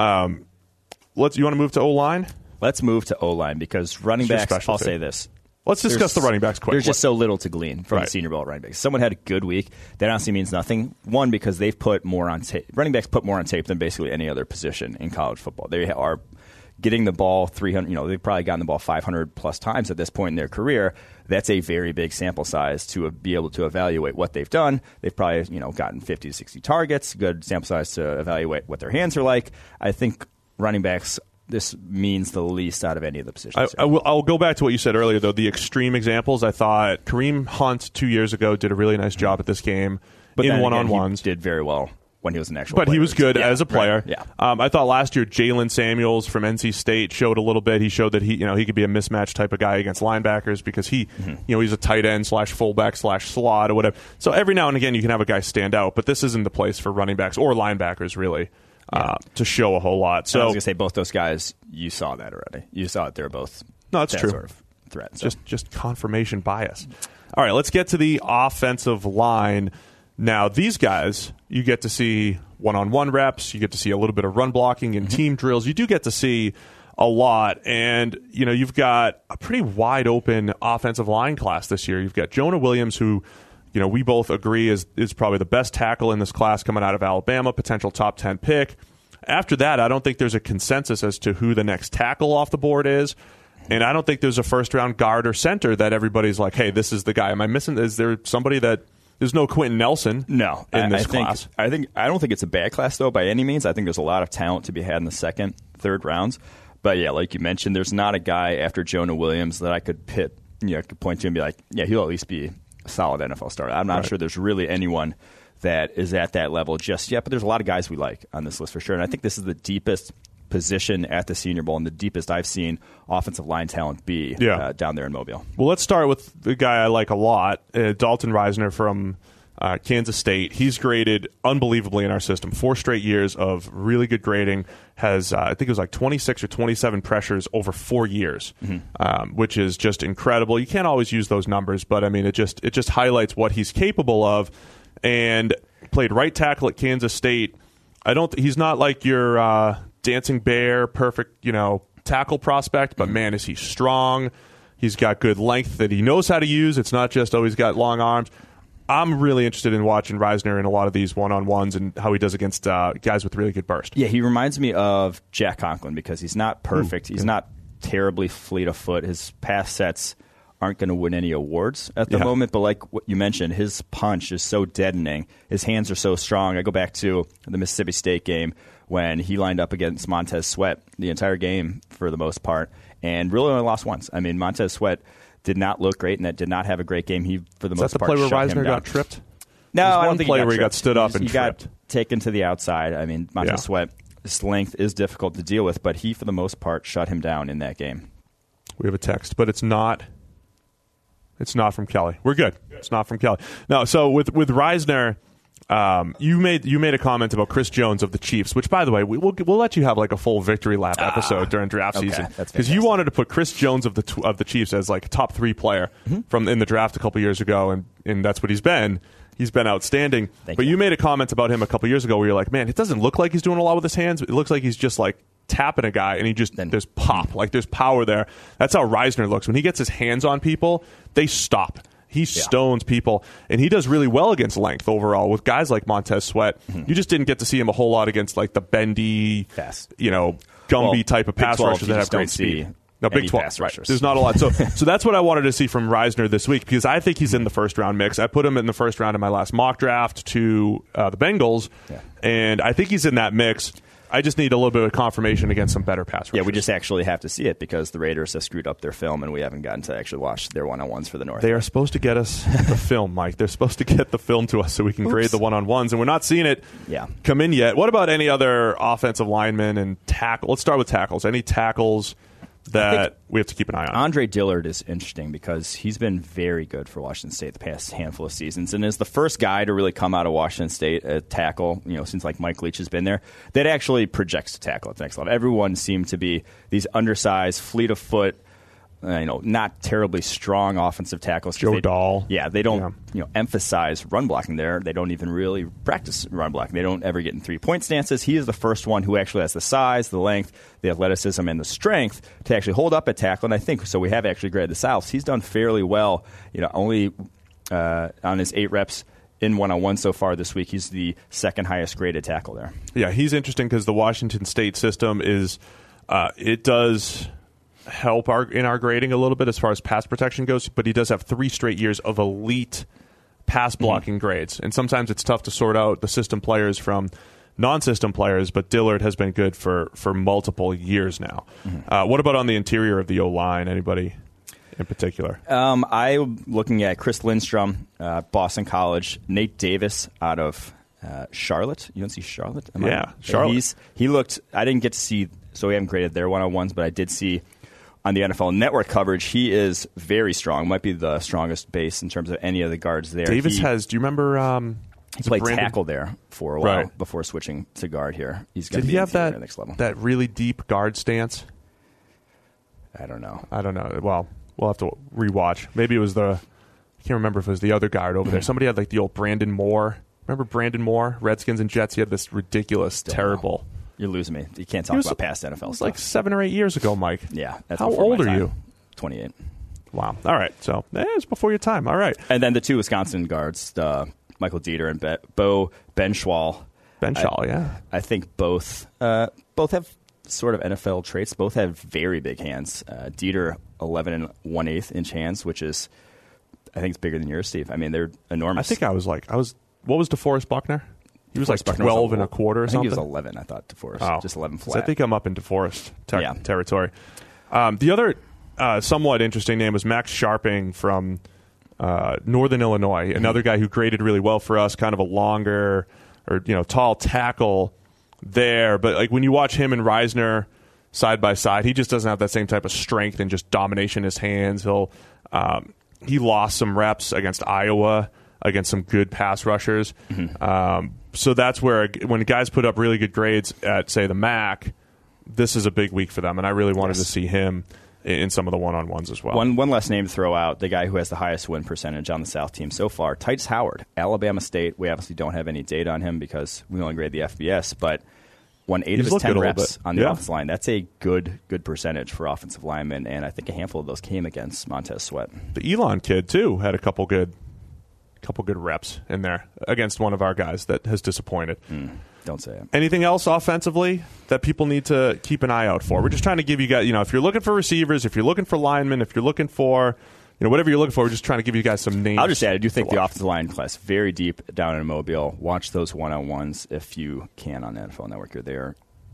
want to move to O-line? Let's move to O-line because running backs, I'll say this. Let's discuss the running backs quick. There's just so little to glean from the Senior Bowl running backs. Someone had a good week. That honestly means nothing. One, because they've put more on tape. Running backs put more on tape than basically any other position in college football. They are getting the ball 300. They've probably gotten the ball 500 plus times at this point in their career. That's a very big sample size to be able to evaluate what they've done. They've probably gotten 50 to 60 targets. Good sample size to evaluate what their hands are like. I think running backs. This means the least out of any of the positions. I'll go back to what you said earlier, though. The extreme examples, I thought Kareem Hunt 2 years ago did a really nice job at this game in one-on-ones. He did very well when he was an actual player. But he was good as a player. Right. Yeah. I thought last year Jalen Samuels from NC State showed a little bit. He showed that he could be a mismatch type of guy against linebackers because he's a tight end / fullback / slot or whatever. So every now and again you can have a guy stand out, but this isn't the place for running backs or linebackers really. To show a whole lot. So I was going to say both those guys, you saw that already. You saw it. They're both that's true. Sort of threat. So. Just confirmation bias. All right, let's get to the offensive line. Now, these guys, you get to see one-on-one reps. You get to see a little bit of run blocking and team drills. You do get to see a lot. And, you've got a pretty wide-open offensive line class this year. You've got Jonah Williams, who we both agree is probably the best tackle in this class coming out of Alabama, potential top 10 pick. After that, I don't think there's a consensus as to who the next tackle off the board is. And I don't think there's a first-round guard or center that everybody's like, hey, this is the guy. Am I missing? Is there somebody that – there's no Quentin Nelson in this class? I don't think it's a bad class, though, by any means. I think there's a lot of talent to be had in the second, third rounds. But, yeah, like you mentioned, there's not a guy after Jonah Williams that I could point to and be like, yeah, he'll at least be – solid NFL starter. I'm not sure there's really anyone that is at that level just yet, but there's a lot of guys we like on this list for sure. And I think this is the deepest position at the Senior Bowl and the deepest I've seen offensive line talent be down there in Mobile. Well, let's start with the guy I like a lot, Dalton Risner from Kansas State. He's graded unbelievably in our system. 4 straight years of really good grading. Has I think it was like 26 or 27 pressures over 4 years, which is just incredible. You can't always use those numbers, but I mean it just highlights what he's capable of. And played right tackle at Kansas State. He's not like your dancing bear, perfect tackle prospect, but man, is he strong. He's got good length that he knows how to use. It's not just he's got long arms. I'm really interested in watching Risner in a lot of these one-on-ones and how he does against guys with really good burst. Yeah, he reminds me of Jack Conklin because he's not perfect. He's not terribly fleet of foot. His pass sets aren't going to win any awards at the moment. But like what you mentioned, his punch is so deadening. His hands are so strong. I go back to the Mississippi State game when he lined up against Montez Sweat the entire game for the most part and really only lost once. I mean, Montez Sweat did not look great and that did not have a great game. He, for the most part, Is that the play where shut him Reisner down. got tripped? No, I don't one think play he got where he tripped. got stood up and he tripped. got taken to the outside. I mean, Montez Sweat, his length is difficult to deal with, but he, for the most part, shut him down in that game. We have a text, but it's not from Kelly. We're good. It's not from Kelly. No, so with Reisner, you made a comment about Chris Jones of the Chiefs, which, by the way, we'll let you have like a full victory lap episode during draft season because you wanted to put Chris Jones of the Chiefs as like a top 3 player from in the draft a couple years ago, and that's what he's been. He's been outstanding. Thank but you. You made a comment about him a couple years ago where you're like, man, it doesn't look like he's doing a lot with his hands. It looks like he's just like tapping a guy, and there's pop, like there's power there. That's how Reisner looks. When he gets his hands on people, they stop. He stones people, and he does really well against length overall with guys like Montez Sweat. You just didn't get to see him a whole lot against like the bendy, Gumby type of pass rushers that have great speed. No, Big 12, right. There's not a lot. So that's what I wanted to see from Reisner this week because I think he's in the first-round mix. I put him in the first round in my last mock draft to the Bengals, and I think he's in that mix. I just need a little bit of confirmation against some better pass rushers. Yeah, we just actually have to see it because the Raiders have screwed up their film, and we haven't gotten to actually watch their one-on-ones for the North. They are supposed to get us the film, Mike. They're supposed to get the film to us so we can grade the one-on-ones, and we're not seeing it come in yet. What about any other offensive linemen and tackle? Let's start with tackles. Any tackles that we have to keep an eye on? Andre Dillard is interesting because he's been very good for Washington State the past handful of seasons and is the first guy to really come out of Washington State at tackle, since like Mike Leach has been there, that actually projects to tackle at the next level. Everyone seemed to be these undersized, fleet of foot, not terribly strong offensive tackles. Joe Dahl. Yeah, they don't emphasize run blocking there. They don't even really practice run blocking. They don't ever get in 3-point stances. He is the first one who actually has the size, the length, the athleticism, and the strength to actually hold up at tackle. And I think, so we have actually graded the Souths. He's done fairly well, only on his 8 reps in one-on-one so far this week. He's the second highest graded tackle there. Yeah, he's interesting because the Washington State system is it does help in our grading a little bit as far as pass protection goes, but he does have 3 straight years of elite pass blocking grades. And sometimes it's tough to sort out the system players from non-system players, but Dillard has been good for multiple years now. What about on the interior of the O-line? Anybody in particular? I'm looking at Chris Lindstrom, Boston College, Nate Davis out of Charlotte. UNC Charlotte? Charlotte. He looked, I didn't get to see, so we haven't graded their one-on-ones, but I did see on the NFL Network coverage, he is very strong. Might be the strongest base in terms of any of the guards there. Davis do you remember? He played tackle there for a while before switching to guard here. He's going to be have at the next level. That really deep guard stance? I don't know. Well, we'll have to rewatch. Maybe it was I can't remember if it was the other guard over there. Somebody had like the old Brandon Moore. Remember Brandon Moore? Redskins and Jets. He had this ridiculous, terrible. Know. You're losing me. You can't talk about past NFL stuff. Like 7 or 8 years ago, Mike. Yeah. That's how old are you? 28. Wow. All right. So it's before your time. All right. And then the 2 Wisconsin guards, Michael Dieter and Bo Benschwal. Yeah. I think both have sort of NFL traits. Both have very big hands. Dieter 11 1/8 inch hands, which is, I think, it's bigger than yours, Steve. I mean, they're enormous. I think I was. What was DeForest Buckner? He was like 12 and a quarter or something. I think he was 11, I thought, DeForest. Just 11 flat. So I think I'm up in DeForest territory. The other somewhat interesting name was Max Sharping from Northern Illinois, another guy who graded really well for us, kind of a longer or tall tackle there. But like when you watch him and Reisner side by side, he just doesn't have that same type of strength and just domination in his hands. He lost some reps against Iowa against some good pass rushers. So that's where when guys put up really good grades at, say, the MAC, this is a big week for them, and I really wanted to see him in some of the one-on-ones as well. One last name to throw out, the guy who has the highest win percentage on the South team so far, Titus Howard, Alabama State. We obviously don't have any data on him because we only grade the FBS, but won 8 of his 10 reps on the offensive line. That's a good percentage for offensive linemen, and I think a handful of those came against Montez Sweat. The Elon kid, too, had a couple good reps in there against one of our guys that has disappointed. Don't say it. Anything else offensively that people need to keep an eye out for? We're just trying to give you guys, if you're looking for receivers, if you're looking for linemen, if you're looking for whatever you're looking for. We're just trying to give you guys some names. I'll just add, I do think the offensive line class very deep down in Mobile. Watch those one-on-ones if you can on the NFL Network. They're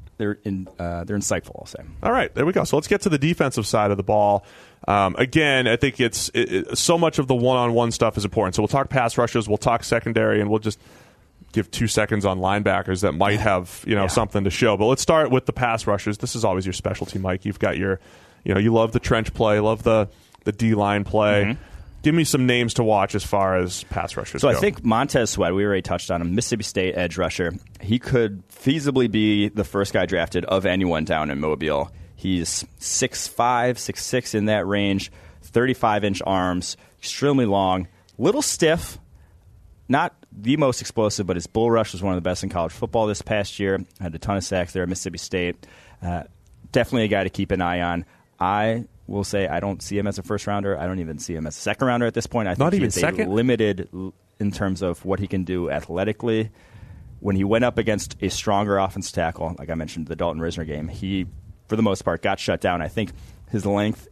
insightful, I'll say. All right, there we go. So let's get to the defensive side of the ball. Again, I think it's so much of the one-on-one stuff is important. So we'll talk pass rushers, we'll talk secondary, and we'll just give 2 seconds on linebackers that might have something to show. But let's start with the pass rushers. This is always your specialty, Mike. You've got your, you love the trench play, love the D-line play. Mm-hmm. Give me some names to watch as far as pass rushers go. I think Montez Sweat, we already touched on him, Mississippi State edge rusher. He could feasibly be the first guy drafted of anyone down in Mobile. He's 6'5", 6'6", in that range, 35-inch arms, extremely long, little stiff, not the most explosive, but his bull rush was one of the best in college football this past year. Had a ton of sacks there at Mississippi State. Definitely a guy to keep an eye on. I will say I don't see him as a first-rounder. I don't even see him as a second-rounder at this point. I think he's limited in terms of what he can do athletically. When he went up against a stronger offensive tackle, like I mentioned, the Dalton Risner game, he, for the most part, got shut down. I think his length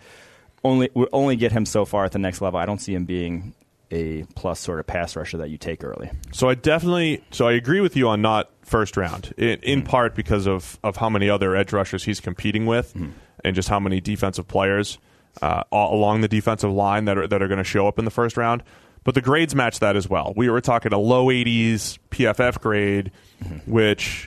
will only get him so far at the next level. I don't see him being a plus sort of pass rusher that you take early. So I agree with you on not first round, in part because of how many other edge rushers he's competing with, and just how many defensive players along the defensive line that are going to show up in the first round. But the grades match that as well. We were talking a low 80s PFF grade, which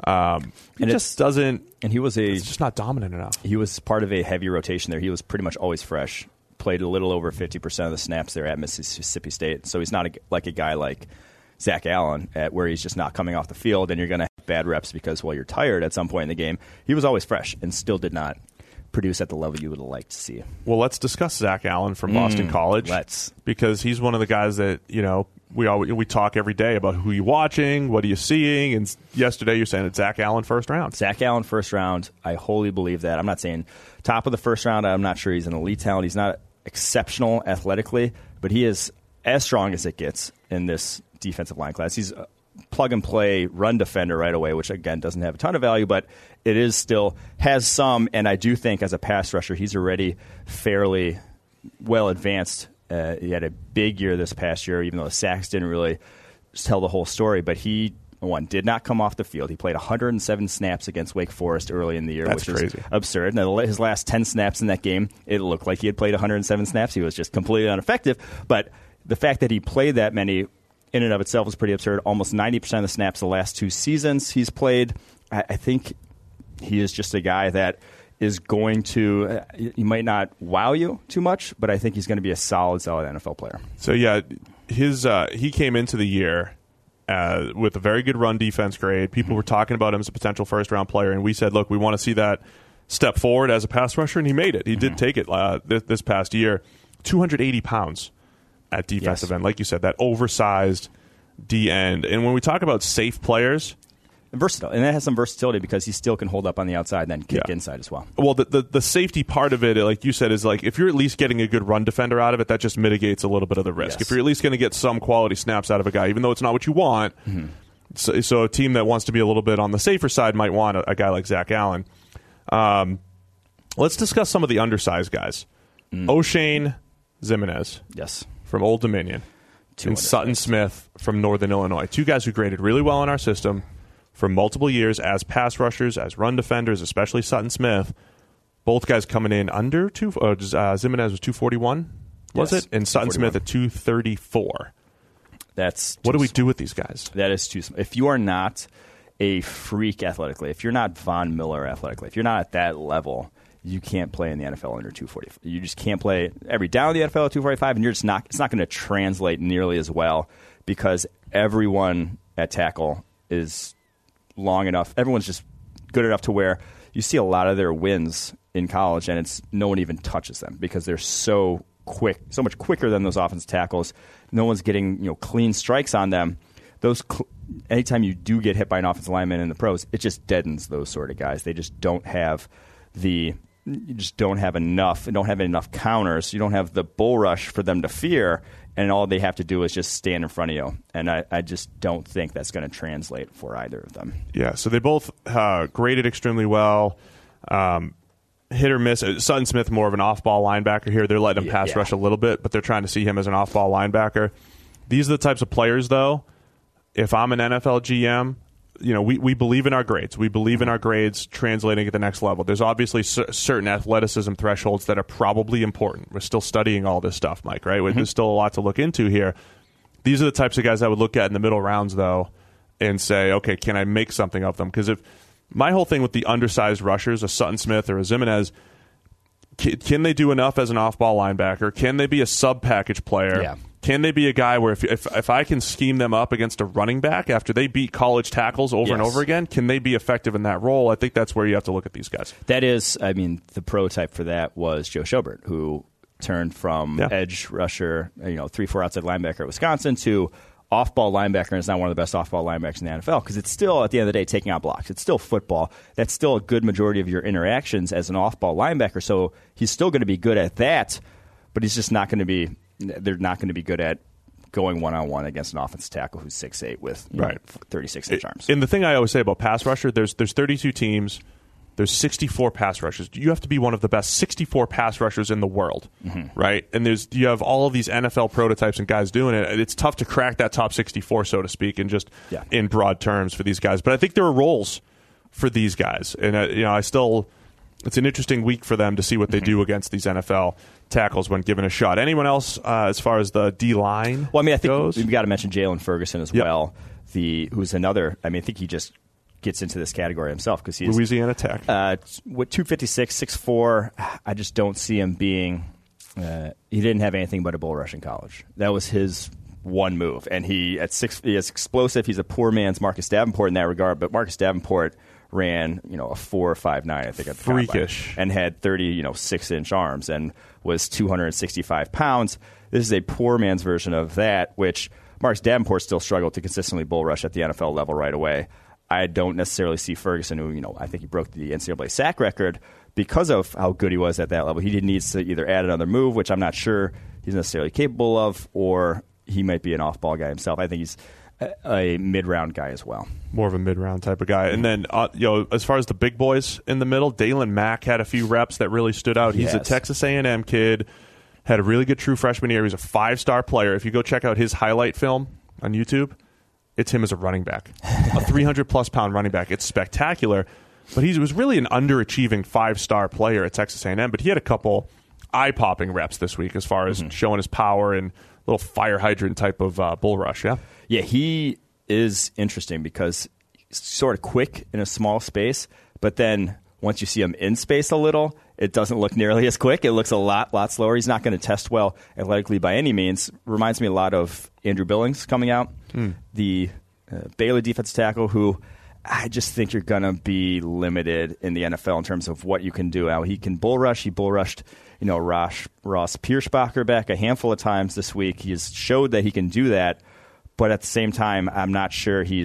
just doesn't. And it's just not dominant enough. He was part of a heavy rotation there. He was pretty much always fresh. Played a little over 50% of the snaps there at Mississippi State. So he's not like a guy like Zach Allen, where he's just not coming off the field and you're going to have bad reps because, you're tired at some point in the game. He was always fresh and still did not produce at the level you would like to see. Well, let's discuss Zach Allen from Boston College. Because he's one of the guys that, we talk every day about who you're watching, what are you seeing, and yesterday you're saying it's Zach Allen first round. Zach Allen first round, I wholly believe that. I'm not saying top of the first round. I'm not sure he's an elite talent. He's not exceptional athletically, but he is as strong as it gets in this defensive line class. He's a plug-and-play run defender right away, which, again, doesn't have a ton of value, but it is still has some, and I do think as a pass rusher, he's already fairly well advanced. He had a big year this past year, even though the sacks didn't really tell the whole story, but he did not come off the field. He played 107 snaps against Wake Forest early in the year, which is absurd. Now, his last 10 snaps in that game, it looked like he had played 107 snaps. He was just completely ineffective. But the fact that he played that many in and of itself is pretty absurd. Almost 90% of the snaps the last 2 seasons he's played. I think he is just a guy that is going to he might not wow you too much, but I think he's going to be a solid NFL player. So, he came into the year with a very good run defense grade. People were talking about him as a potential first-round player, and we said, look, we want to see that step forward as a pass rusher, and he made it. He did take it this past year. 280 pounds at defensive end. Like you said, that oversized D end. And when we talk about safe players, versatile, and that has some versatility because he still can hold up on the outside and then kick inside as well. Well, the safety part of it, like you said, is like if you're at least getting a good run defender out of it, that just mitigates a little bit of the risk. If you're at least going to get some quality snaps out of a guy, even though it's not what you want, so a team that wants to be a little bit on the safer side might want a guy like Zach Allen. Let's discuss some of the undersized guys. O'Shane Ximenez, from Old Dominion, and Sutton Smith from Northern Illinois. 2 guys who graded really well in our system for multiple years as pass rushers, as run defenders, especially Sutton Smith. Both guys coming in under Ximenez was 241, was it? And Sutton Smith at 234. What do we do with these guys? That is too small. If you are not a freak athletically, if you're not Von Miller athletically, if you're not at that level, you can't play in the NFL under 240. You just can't play every down in the NFL at 245, and you're just not. It's not going to translate nearly as well because everyone at tackle is long enough. Everyone's just good enough to where you see a lot of their wins in college, and no one even touches them because they're so quick, so much quicker than those offensive tackles. No one's getting clean strikes on them. Anytime you do get hit by an offensive lineman in the pros, it just deadens those sort of guys. They just don't have enough. They don't have enough counters. You don't have the bull rush for them to fear, and all they have to do is just stand in front of you. And I just don't think that's going to translate for either of them. Yeah, so they both graded extremely well. hit or miss. Sutton Smith, more of an off-ball linebacker here. They're letting him pass rush a little bit, but they're trying to see him as an off-ball linebacker. These are the types of players, though, if I'm an NFL GM, we believe in our grades. We believe in our grades translating at the next level. There's obviously certain athleticism thresholds that are probably important. We're still studying all this stuff, Mike, right? There's still a lot to look into here. These are the types of guys I would look at in the middle rounds, though, and say, okay, can I make something of them? Because if my whole thing with the undersized rushers, a Sutton Smith or a Zimenez, can they do enough as an off-ball linebacker? Can they be a sub-package player? Yeah. Can they be a guy where if I can scheme them up against a running back after they beat college tackles over and over again, can they be effective in that role? I think that's where you have to look at these guys. That is, the prototype for that was Joe Schobert, who turned from edge rusher, 3-4 outside linebacker at Wisconsin to off-ball linebacker, and is now one of the best off-ball linebackers in the NFL because it's still, at the end of the day, taking out blocks. It's still football. That's still a good majority of your interactions as an off-ball linebacker, so he's still going to be good at that, but he's just not going to be – they're not going to be good at going one-on-one against an offensive tackle who's 6'8" with 36-inch arms. And the thing I always say about pass rusher, there's 32 teams. There's 64 pass rushers. You have to be one of the best 64 pass rushers in the world, right? And you have all of these NFL prototypes and guys doing it. It's tough to crack that top 64, so to speak, and just in broad terms for these guys. But I think there are roles for these guys, and it's an interesting week for them to see what they do against these NFL tackles when given a shot. Anyone else as far as the D-line I think goes? We've got to mention Jalen Ferguson as well, who's another. I think he just gets into this category himself because he's Louisiana Tech. With 256, 6'4", I just don't see him being he didn't have anything but a bull rush in college. That was his one move. And he is explosive. He's a poor man's Marcus Davenport in that regard, but Marcus Davenport ran, a 4.59, I think, at the freakish, combine, and had 6-inch arms and was 265 pounds. This is a poor man's version of that, which Marcus Davenport still struggled to consistently bull rush at the NFL level right away. I don't necessarily see Ferguson, who, I think he broke the NCAA sack record because of how good he was at that level. He needs to either add another move, which I'm not sure he's necessarily capable of, or he might be an off-ball guy himself. I think he's a mid-round guy as well. More of a mid-round type of guy. And then, as far as the big boys in the middle, Dalen Mack had a few reps that really stood out. He's a Texas A&M kid, had a really good true freshman year. He's a 5-star player. If you go check out his highlight film on YouTube, it's him as a running back, a 300-plus pound running back. It's spectacular. But he was really an underachieving 5-star player at Texas A&M, but he had a couple eye-popping reps this week as far as showing his power and little fire hydrant type of bull rush, Yeah, he is interesting because he's sort of quick in a small space, but then once you see him in space a little, it doesn't look nearly as quick. It looks a lot slower. He's not going to test well athletically by any means. Reminds me a lot of Andrew Billings coming out, the Baylor defensive tackle, who I just think you're going to be limited in the NFL in terms of what you can do. Now, he can bull rush. He bull rushed, Ross Pierschbacher back a handful of times this week. He has showed that he can do that, but at the same time, I'm not sure I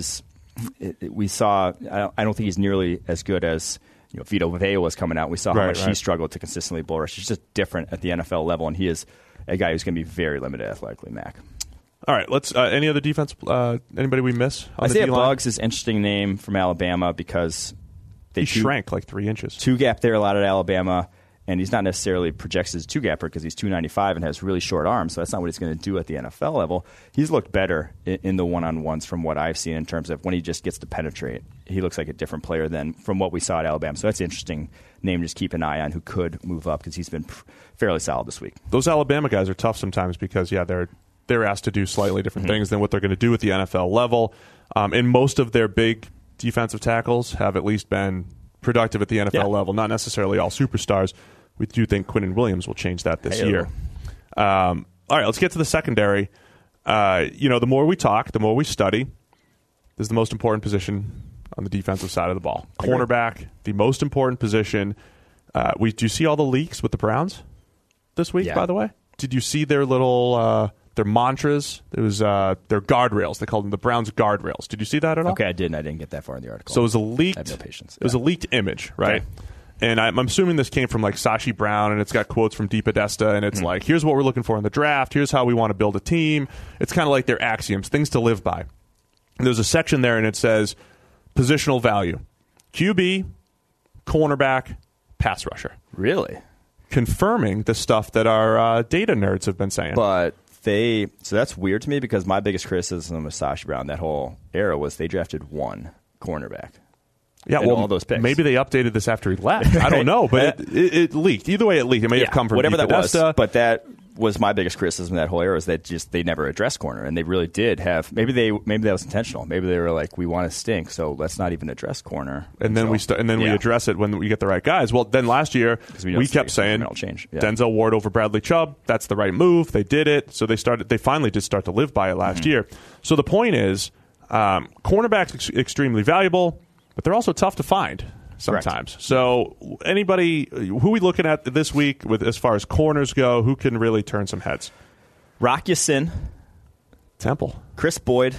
don't think he's nearly as good as Vito Vea was coming out. We saw how much he struggled to consistently bull rush. He's just different at the NFL level, and he is a guy who's going to be very limited athletically, Mac. All right, let's. Any other defense? Anybody we miss? Isaiah Buggs is an interesting name from Alabama because he shrank like 3 inches. 2-gap there a lot at Alabama, and he's not necessarily projected as a 2-gapper because he's 295 and has really short arms, so that's not what he's going to do at the NFL level. He's looked better in the one-on-ones from what I've seen in terms of when he just gets to penetrate. He looks like a different player than from what we saw at Alabama, so that's an interesting name to just keep an eye on who could move up because he's been fairly solid this week. Those Alabama guys are tough sometimes because, they're asked to do slightly different things than what they're going to do at the NFL level. And most of their big defensive tackles have at least been productive at the NFL level, not necessarily all superstars. We do think Quinnen Williams will change that this year. All right, let's get to the secondary. The more we talk, the more we study, this is the most important position on the defensive side of the ball. Cornerback, the most important position. Do you see all the leaks with the Browns this week, by the way? Did you see their little... their mantras? It was their guardrails. They called them the Browns guardrails. Did you see that at all? Okay, I didn't. I didn't get that far in the article. So it was a leaked. I have no patience. It was a leaked image, right? Okay. And I'm assuming this came from like Sashi Brown, and it's got quotes from Deep Podesta, and it's like, here's what we're looking for in the draft. Here's how we want to build a team. It's kind of like their axioms, things to live by. And there's a section there, and it says positional value: QB, cornerback, pass rusher. Really? Confirming the stuff that our data nerds have been saying. But so that's weird to me because my biggest criticism of Sashi Brown that whole era was they drafted one cornerback. Yeah, all those picks. Maybe they updated this after he left. I don't know, but it leaked. Either way, it leaked. It may have come from whatever that was. Podesta. But that was my biggest criticism of that whole era is that they never addressed corner, and they really did have. Maybe that was intentional. Maybe they were like, we want to stink, so let's not even address corner. And then we address it when we get the right guys. Well, then last year we kept saying Denzel Ward over Bradley Chubb. That's the right move. They did it. So they finally did start to live by it last year. So the point is, cornerbacks extremely valuable, but they're also tough to find sometimes. Correct. So anybody who we looking at this week with as far as corners go, who can really turn some heads? Rock Ya-Sin, Temple, Chris Boyd,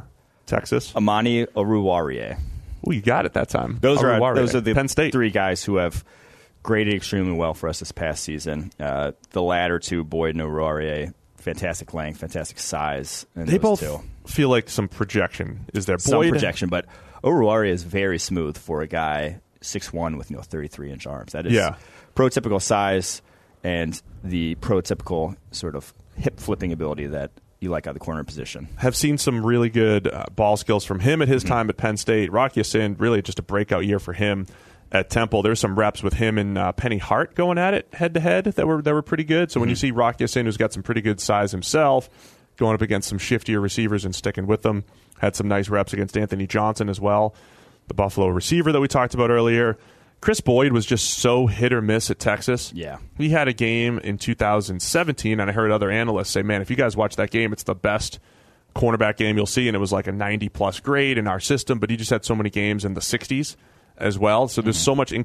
Texas, Amani Oruwariye. Oh, you got it that time. Those are the Penn State. Three guys who have graded extremely well for us this past season. The latter two, Boyd and Oruwariye, fantastic length, fantastic size. And they both feel like some projection is there. Some projection, but Oruwariye is very smooth for a guy 6'1" with 33-inch arms. That is prototypical size and the prototypical sort of hip flipping ability that you like out of the corner position. Have seen some really good ball skills from him at his time at Penn State. Rock Ya-Sin, really just a breakout year for him at Temple. There's some reps with him and Penny Hart going at it head-to-head that were pretty good. So when you see Rock Ya-Sin, who's got some pretty good size himself, going up against some shiftier receivers and sticking with them, had some nice reps against Anthony Johnson as well, the Buffalo receiver that we talked about earlier. Chris Boyd was just so hit or miss at Texas. Yeah. He had a game in 2017, and I heard other analysts say, man, if you guys watch that game, it's the best cornerback game you'll see, and it was like a 90-plus grade in our system, but he just had so many games in the 60s as well. So there's so much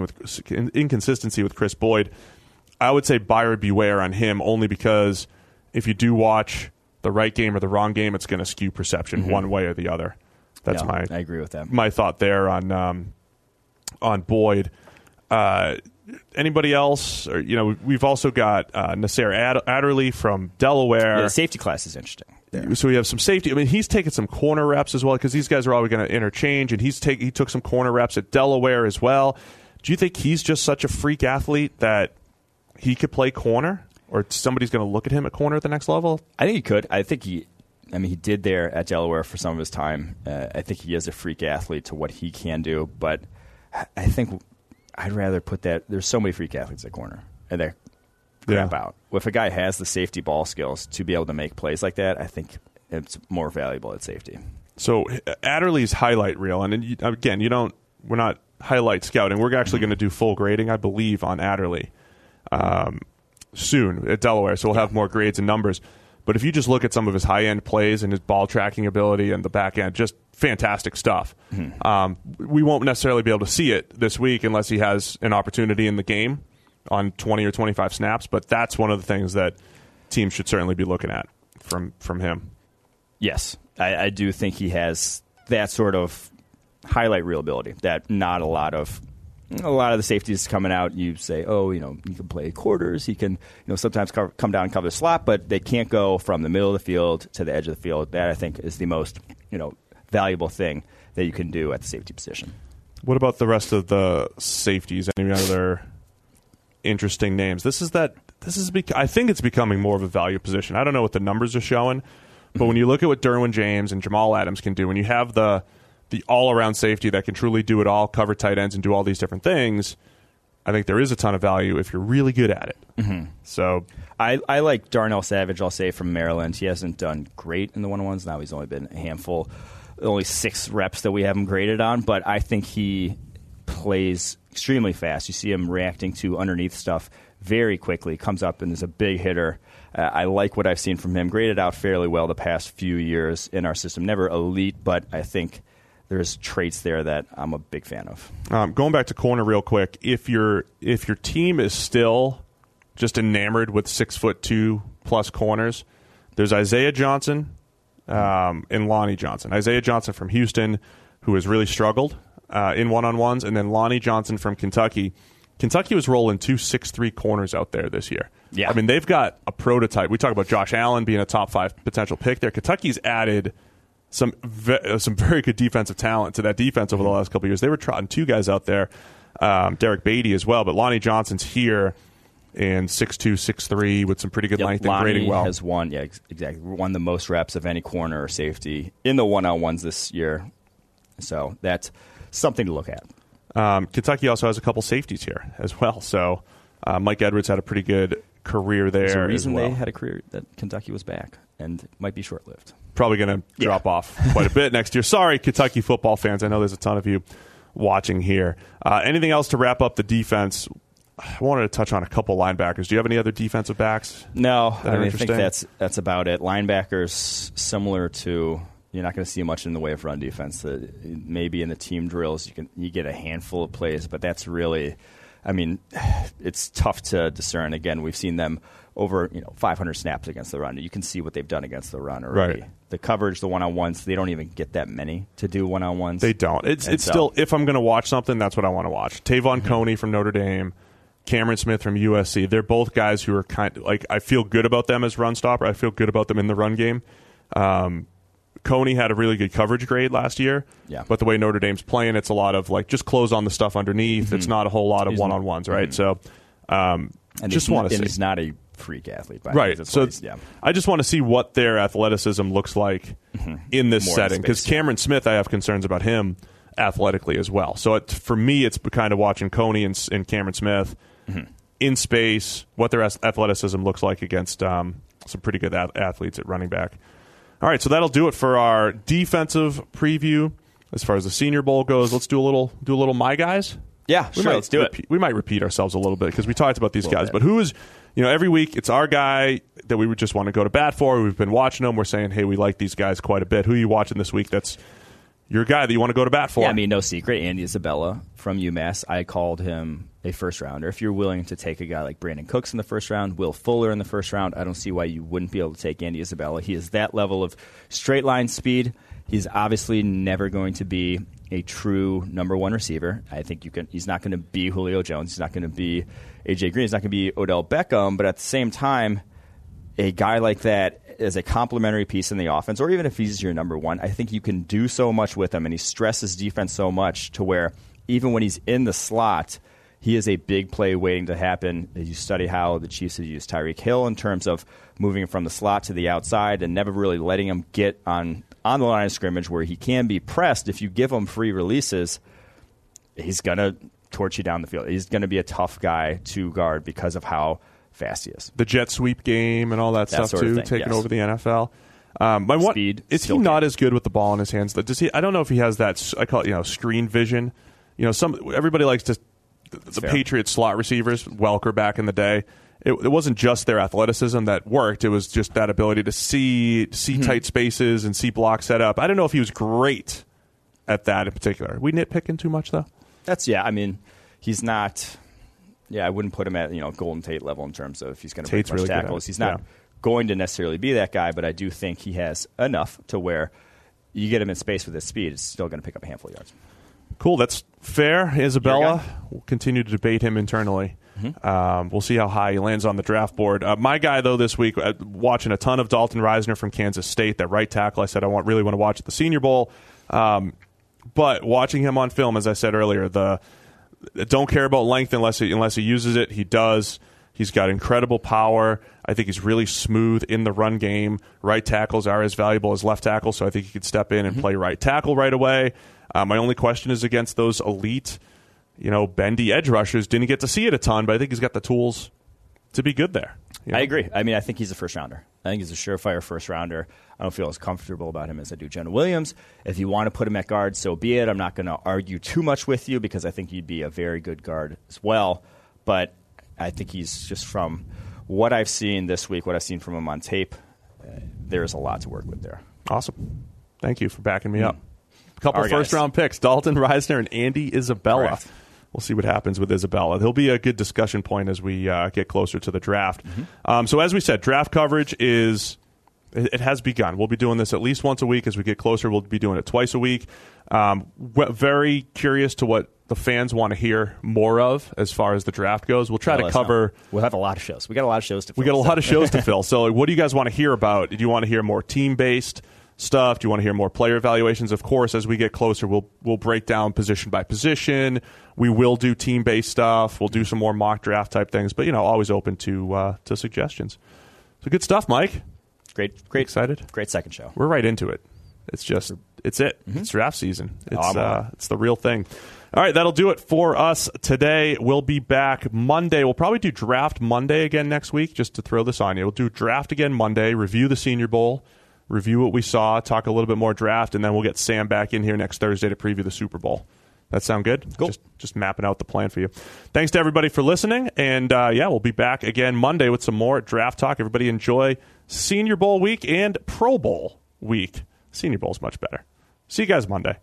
inconsistency with Chris Boyd. I would say buyer beware on him only because if you do watch the right game or the wrong game, it's going to skew perception one way or the other. That's I agree with that. My thought there on Boyd. Anybody else? Or, we've also got Nasir Adderley from Delaware. Yeah, the safety class is interesting. There. So we have some safety. I mean, he's taken some corner reps as well because these guys are always going to interchange, and he took some corner reps at Delaware as well. Do you think he's just such a freak athlete that he could play corner, or somebody's going to look at him at corner at the next level? I think he could. I think he did there at Delaware for some of his time. I think he is a freak athlete to what he can do, but I think I'd rather put that. There's so many freak athletes at corner, and they're crap out. If a guy has the safety ball skills to be able to make plays like that, I think it's more valuable at safety. So Adderley's highlight reel, and again, we're not highlight scouting. We're actually going to do full grading, I believe, on Adderley soon at Delaware. So we'll have more grades and numbers. But if you just look at some of his high-end plays and his ball tracking ability and the back end, just fantastic stuff. We won't necessarily be able to see it this week unless he has an opportunity in the game on 20 or 25 snaps. But that's one of the things that teams should certainly be looking at from him. Yes, I do think he has that sort of highlight reel ability that not a lot of the safeties coming out, you say, he can play quarters. He can, sometimes come down and cover the slot, but they can't go from the middle of the field to the edge of the field. That, I think, is the most, valuable thing that you can do at the safety position. What about the rest of the safeties? Any other interesting names? I think it's becoming more of a value position. I don't know what the numbers are showing, but when you look at what Derwin James and Jamal Adams can do, when you have the all-around safety that can truly do it all, cover tight ends and do all these different things, I think there is a ton of value if you're really good at it. So I like Darnell Savage, I'll say, from Maryland. He hasn't done great in the one-on-ones. Now he's only been a handful, only 6 reps that we have him graded on, but I think he plays extremely fast. You see him reacting to underneath stuff very quickly, comes up and is a big hitter. I like what I've seen from him. Graded out fairly well the past few years in our system. Never elite, but I think there's traits there that I'm a big fan of. Going back to corner real quick, if your team is still just enamored with 6'2" plus corners, there's Isaiah Johnson and Lonnie Johnson. Isaiah Johnson from Houston, who has really struggled in one-on-ones, and then Lonnie Johnson from Kentucky. Kentucky was rolling 2 6'3" corners out there this year. Yeah. I mean, they've got a prototype. We talk about Josh Allen being a top 5 potential pick there. Kentucky's added some very good defensive talent to that defense over the last couple of years. They were trotting 2 guys out there. Derek Beatty as well. But Lonnie Johnson's here, and 6'2", 6'3", with some pretty good length and grading well. Lonnie has won the most reps of any corner or safety in the one-on-ones this year. So that's something to look at. Kentucky also has a couple safeties here as well. So Mike Edwards had a pretty good career there. There's a reason as well. they had a career that Kentucky was back, and might be short-lived. Probably going to drop off quite a bit next year. Sorry, Kentucky football fans. I know there's a ton of you watching here. Anything else to wrap up the defense? I wanted to touch on a couple linebackers. Do you have any other defensive backs? No, I think that's about it. Linebackers, similar to, you're not going to see much in the way of run defense. Maybe in the team drills you get a handful of plays, but that's really, it's tough to discern. Again, we've seen them over 500 snaps against the run. You can see what they've done against the run already. Right. The coverage, the one-on-ones, they don't even get that many to do one-on-ones. They don't. It's still, if I'm going to watch something, that's what I want to watch. Tavon Coney from Notre Dame, Cameron Smith from USC. They're both guys who are kind of I feel good about them as run stopper. I feel good about them in the run game. Coney had a really good coverage grade last year, but the way Notre Dame's playing, it's a lot of just close on the stuff underneath. Mm-hmm. It's not a whole lot of one-on-ones, right? Mm-hmm. So just want to see. And he's not a freak athlete, right? So I just want to see what their athleticism looks like in this setting, because Cameron Smith, I have concerns about him athletically as well. So for me, it's kind of watching Coney and Cameron Smith in space, what their athleticism looks like against some pretty good athletes at running back. All right, so that'll do it for our defensive preview. As far as the Senior Bowl goes, let's do a little my guys. Yeah, sure, let's do it. We might repeat ourselves a little bit because we talked about these guys, but who is, every week it's our guy that we would just want to go to bat for. We've been watching them. We're saying, hey, we like these guys quite a bit. Who are you watching this week that's your guy that you want to go to bat for? Yeah, no secret. Andy Isabella from UMass. I called him a first-rounder. If you're willing to take a guy like Brandon Cooks in the first round, Will Fuller in the first round, I don't see why you wouldn't be able to take Andy Isabella. He is that level of straight-line speed. He's obviously never going to be a true number one receiver. I think he's not going to be Julio Jones. He's not going to be A.J. Green. He's not going to be Odell Beckham. But at the same time, a guy like that is a complementary piece in the offense, or even if he's your number one, I think you can do so much with him, and he stresses defense so much to where even when he's in the slot, he is a big play waiting to happen. You study how the Chiefs have used Tyreek Hill in terms of moving from the slot to the outside and never really letting him get on the line of scrimmage where he can be pressed. If you give him free releases, he's going to torch you down the field. He's going to be a tough guy to guard because of how fast he is. The jet sweep game and all that stuff too, taking over the NFL. Speed. Is he not as good with the ball in his hands? Does he? I don't know if he has that. I call it screen vision. Everybody likes to. The Patriots slot receivers, Welker back in the day, it wasn't just their athleticism that worked. It was just that ability to see tight spaces and see blocks set up. I don't know if he was great at that in particular. Are we nitpicking too much, though? He's not. Yeah, I wouldn't put him at Golden Tate level in terms of if he's going to break really tackles. He's not going to necessarily be that guy, but I do think he has enough to where you get him in space with his speed, it's still going to pick up a handful of yards. Cool, that's fair. Isabella, we'll continue to debate him internally. Mm-hmm. We'll see how high he lands on the draft board. My guy, though, this week, watching a ton of Dalton Reisner from Kansas State, that right tackle. I said I really want to watch at the Senior Bowl. But watching him on film, as I said earlier, don't care about length unless he uses it. He does. He's got incredible power. I think he's really smooth in the run game. Right tackles are as valuable as left tackles, so I think he could step in and play right tackle right away. My only question is against those elite, bendy edge rushers. Didn't get to see it a ton, but I think he's got the tools to be good there. I agree. I think he's a first-rounder. I think he's a surefire first-rounder. I don't feel as comfortable about him as I do Jonah Williams. If you want to put him at guard, so be it. I'm not going to argue too much with you because I think he'd be a very good guard as well. But I think he's just from what I've seen this week, what I've seen from him on tape, there's a lot to work with there. Awesome. Thank you for backing me up. A couple first-round picks, Dalton Reisner and Andy Isabella. Correct. We'll see what happens with Isabella. He'll be a good discussion point as we get closer to the draft. Mm-hmm. So as we said, draft coverage it has begun. We'll be doing this at least once a week. As we get closer, we'll be doing it twice a week. Very curious to what the fans want to hear more of as far as the draft goes. We'll try to cover. We'll have a lot of shows. We got a lot of shows to fill. So what do you guys want to hear about? Do you want to hear more team-based stuff? Do you want to hear more player evaluations? Of course, as we get closer, we'll break down position by position. We will do team-based stuff. We'll do some more mock draft type things, but always open to suggestions. So good stuff, Mike. Great, excited. Great second show. We're right into it. It's it. Mm-hmm. It's draft season. It's the real thing. All right, that'll do it for us today. We'll be back Monday. We'll probably do Draft Monday again next week, just to throw this on you. We'll do Draft again Monday, review the Senior Bowl, review what we saw, talk a little bit more draft, and then we'll get Sam back in here next Thursday to preview the Super Bowl. That sound good? Cool. Just mapping out the plan for you. Thanks to everybody for listening, and we'll be back again Monday with some more draft talk. Everybody enjoy Senior Bowl week and Pro Bowl week. Senior Bowl is much better. See you guys Monday.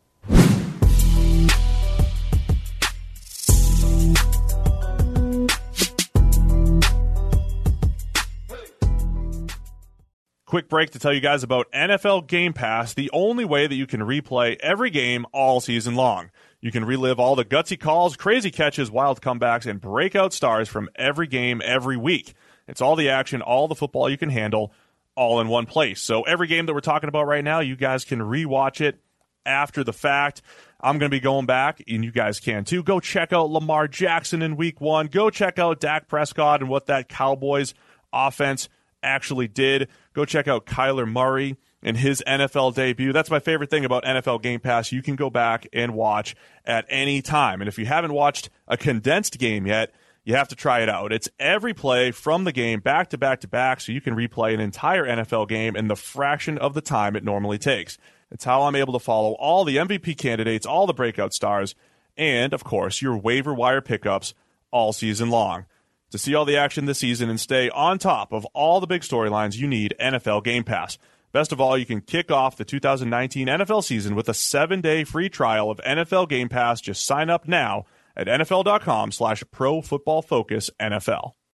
Quick break to tell you guys about NFL Game Pass, the only way that you can replay every game all season long. You can relive all the gutsy calls, crazy catches, wild comebacks, and breakout stars from every game every week. It's all the action, all the football you can handle, all in one place. So every game that we're talking about right now, you guys can rewatch it after the fact. I'm going to be going back, and you guys can too. Go check out Lamar Jackson in Week 1. Go check out Dak Prescott and what that Cowboys offense actually did. Go check out Kyler Murray and his NFL debut. That's my favorite thing about NFL Game Pass. You can go back and watch at any time. And if you haven't watched a condensed game yet, you have to try it out. It's every play from the game back to back to back, so you can replay an entire NFL game in the fraction of the time it normally takes. It's how I'm able to follow all the MVP candidates, all the breakout stars, and, of course, your waiver wire pickups all season long. To see all the action this season and stay on top of all the big storylines, you need NFL Game Pass. Best of all, you can kick off the 2019 NFL season with a 7-day free trial of NFL Game Pass. Just sign up now at NFL.com/ProFootballFocusNFL.